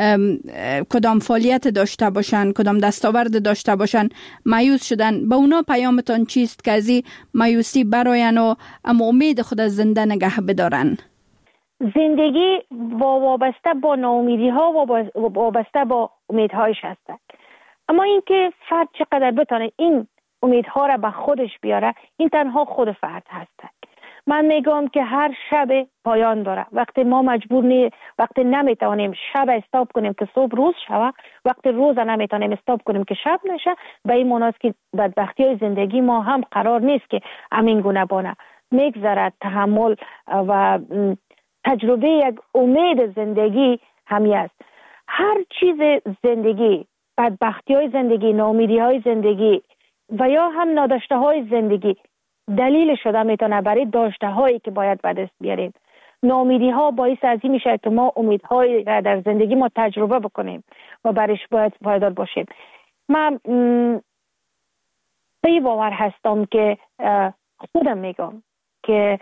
کدام فعالیت داشته باشن، کدام دستاورد داشته باشن، مایوس شدن. به اونا پیامتان چیست که از این مایوسی براین و اما امید خود از زنده نگه بدارن؟ زندگی با وابسته با ناامیدی ها و وابسته با امیدهایش هست، اما اینکه فرد چقدر بتونه این امیدها را به خودش بیاره، این تنها خود فرد هست. من میگم که هر شب پایان داره. وقتی ما مجبور نی وقتی نمیتونیم شب استاپ کنیم که صبح روز شوه، وقتی روز نمیتونیم استاپ کنیم که شب نشه، به این معنی است که بدبختی های زندگی ما هم قرار نیست که همین گونه بانه. میگذرد تحمل و تجربه یک امید زندگی همی است. هر چیز زندگی، بدبختی های زندگی، ناامیدی های زندگی و یا هم ناداشته های زندگی دلیل شده میتونه برای داشته هایی که باید به دست بیاریم. ناامیدی ها باعث از این میشه که ما امیدهایی را در زندگی ما تجربه بکنیم و برایش باید پایدار باشیم. من به باور هستم که خودم میگم که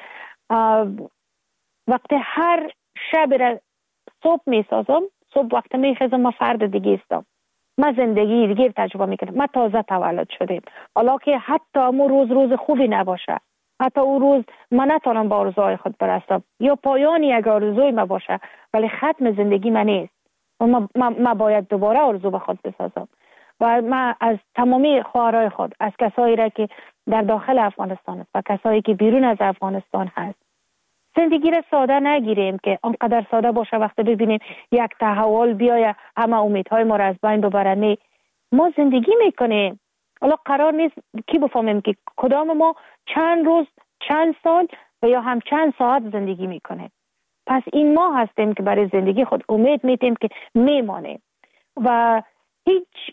وقتی هر شب را صبح میسازم، صبح وقتی میخیزم ما فرد دیگه استم، ما زندگی دیگه تجربه میکنم. ما تازه تولد شدیم، حالا که حتی امو روز روز خوبی نباشه، حتی او روز من نتونم با آرزوهای خود برسم یا پایان یک آرزوی ما باشه، ولی ختم زندگی من نیست و ما, ما, ما باید دوباره آرزو به خود بسازم. و من از تمامی خواهرای خود، از کسایی را که در داخل افغانستان است و کسایی که بیرون از افغانستان هست، زندگی را ساده نگیریم که آنقدر ساده باشه وقتی ببینیم یک تحول بیایه همه امیدهای ما را از بین ببره. نه، ما زندگی میکنیم. حالا قرار نیست کی بفهمیم که کدام ما چند روز، چند سال و یا هم چند ساعت زندگی میکنیم. پس این ما هستیم که برای زندگی خود امید میتیم که میمانیم و هیچ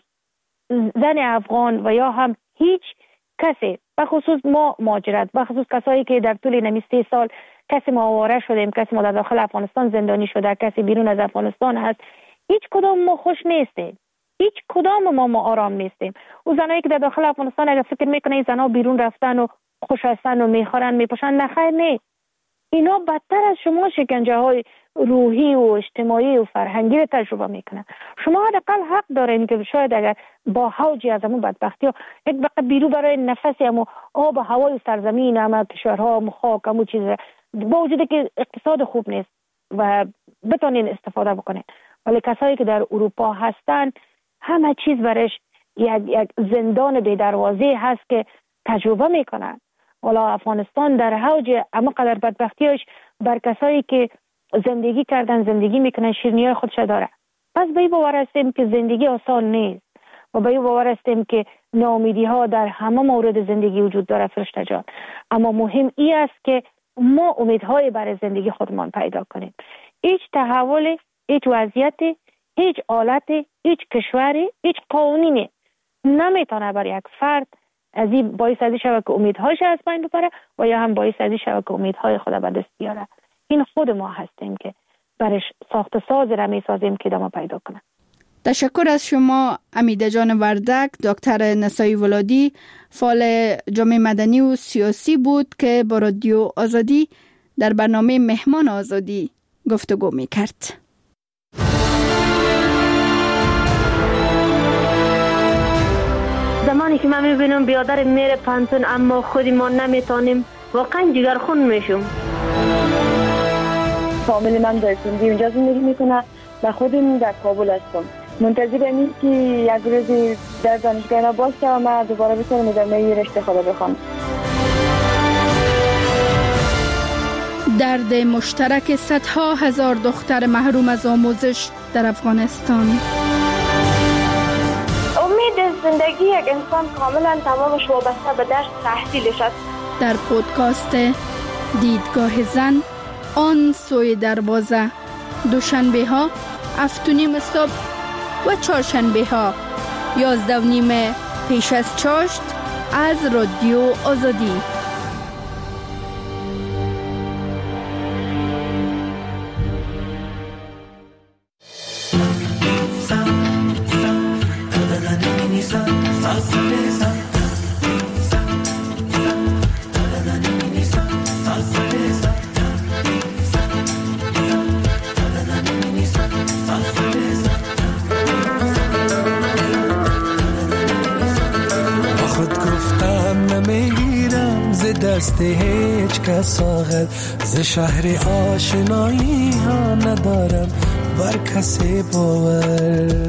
زن افغان و یا هم هیچ کسی، بخصوص ما مهاجرت، بخصوص کسایی که در طول نمی سه سال کسی ما آواره شدیم، کسی ما در داخل افغانستان زندانی شده، کسی بیرون از افغانستان هست، هیچ کدام ما خوش نیستیم، هیچ کدام ما ما آرام نیستیم. او زنایی که در داخل افغانستان اگر فکر میکنه این زنا بیرون رفتن و خوش هستن و میخورن میپوشن، نخیر نه، اینا بدتر از شما شکنجه های روحی و اجتماعی و فرهنگی رو تجربه میکنن. شما حداقل حق دارین که شاید اگر با حوجی از همون بدبختی ها یک بقیه بیرو برای نفسی همون آب و هوای سرزمین همه کشورها همون خاک همون چیز با وجودی که اقتصاد خوب نیست و بتونین استفاده بکنین، ولی کسایی که در اروپا هستن همه چیز برش یک, یک زندان بی دروازه هست که تجربه میکنن. والا افغانستان در حوج اما قدر بدبختیش بر کسایی که زندگی کردن زندگی میکنن شیرینی خودش داره. پس به این باور هستیم که زندگی آسان نیست و به این باور هستیم که ناامیدی ها در همه مورد زندگی وجود داره فرشته جان، اما مهم این است که ما امیدهای برای زندگی خودمان پیدا کنیم. هیچ تحول، هیچ وضعیت، هیچ حالت، هیچ کشوری، هیچ قانونی نمیتونه برای یک فرد از این باعث ازی شود که امیدهایش از بین ببره و یا هم باعث ازی شود که امیدهای خود به دست بیاره. این خود ما هستیم که برش ساخت ساز را میسازیم که دما پیدا کنه. تشکر از شما امیده جان وردک. دکتر نسایی ولادی فعال جامعه مدنی و سیاسی بود که با رادیو آزادی در برنامه مهمان آزادی گفتگو می کرد. زمانی که من میبینم بیادر میره پانتون اما خودی ما نمیتونیم، واقعا جگرخون میشم. فامیل من در سندی اونجا زندگی میکنه و خودم در کابل هستم. منتظر این که یک روزی در دانشگاه اینا باشم و من دوباره بتونم ادامه رشته خود بخوام. درد مشترک صدها هزار دختر محروم از آموزش در افغانستان. امید زندگی یک انسان کاملا تمامش وابسته به درس تحصیلش است. در پودکاست دیدگاه زن، آن سوی دروازه، دوشنبه ها هفت و نیم صبح و چهارشنبه ها یازده و نیم پیش از چاشت از رادیو آزادی. دست هیچ کس آغل ز شهر آشنایی ها ندارم بر کسی باور.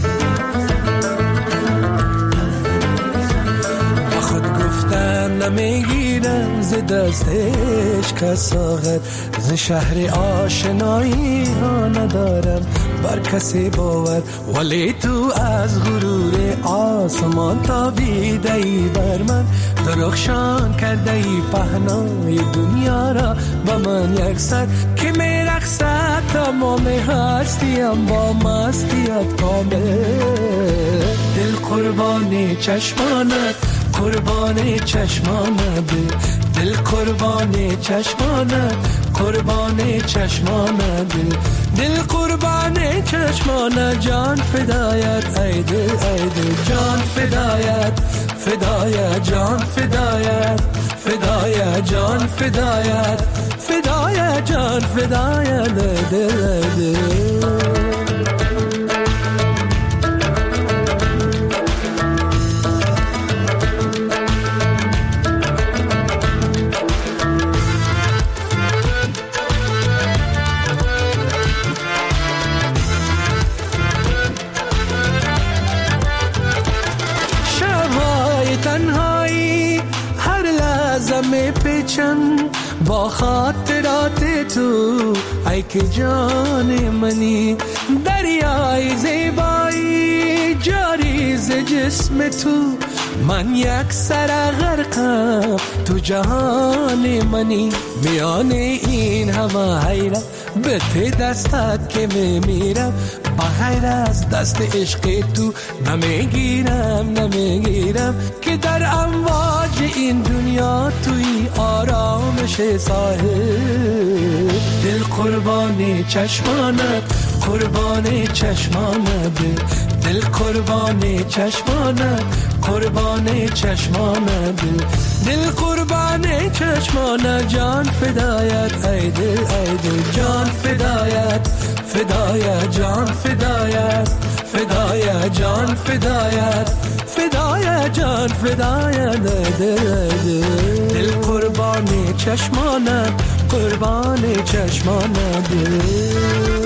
با خود گفتن نمیگیرم ز دست هیچ کس آغل ز شهر آشنایی ها ندارم بر کسی باور. ولی تو از غرور آسمان تابیده ای بر من، درخشان کرده ای پهنای دنیا را با من یک سر که می رقصد تمام هستیم با مستیت کامل. دل قربانی چشمانت قربانی چشمانت، دل قربانی چشمانت قربانی چشمانت، دل قربانی چشمانت، جان فدایت ای دل ای دل، جان فدایت فدایت جان فدایت فدایت جان فدایت فدایت جان فدایت دل دل. با خاطرات تو ای که جان منی، دریای زیبایی جاری ز جسم تو، من یک سر غرقم تو جهان منی. میان این همه حیرت به ته دستت که میمیرم، بغیر از دست عشق تو نمیگیرم نمیگیرم که در امواج این دنیا توی آرامش ساحل. دل قربانی چشمانت قربانی چشمانت، دل قربانی چشمانت قربانی چشمانت، دل قربانی چشمانت، جان فدایت ای دل ای دل، جان فدایت فدایت جان فدایت فدایت جان فدایت فدایت جان فدایت دل دل، دل قربانی چشمانت قربانی چشمانت دل.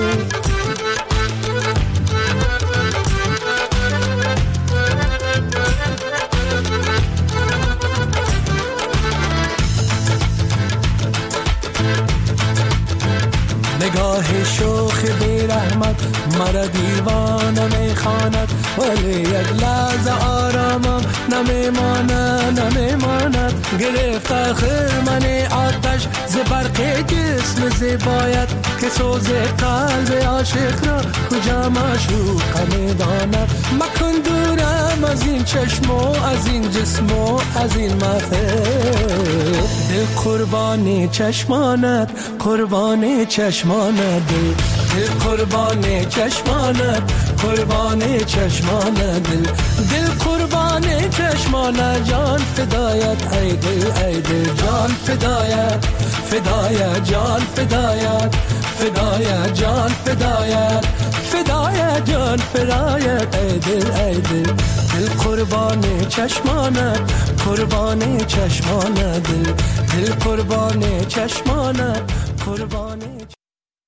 نگاه شوخ بی رحمت مرا دیوانه میخواند، ولی یک لحظه آرامم نمیماند نمیماند. گرفت آخر من آتش ز برق جسم زیبایت که سوز قلب عاشق را کجا معشوق میداند. مکن دورم از این چشم و از این جسم و از این مفه، دل قربانی چشمانت قربانی چشمانت، دل قربانی چشمانت قربانی چشمانت، دل دل قربانی چشمانت، جان فدایت ای دل ای ای دل جان فدایت فدایت جان فدایت فدایت جان فدایت فدایت جان فدایت ای دل ای دل دل قربان چشمانت قربان چشمانت دل دل قربان چشمانت قربان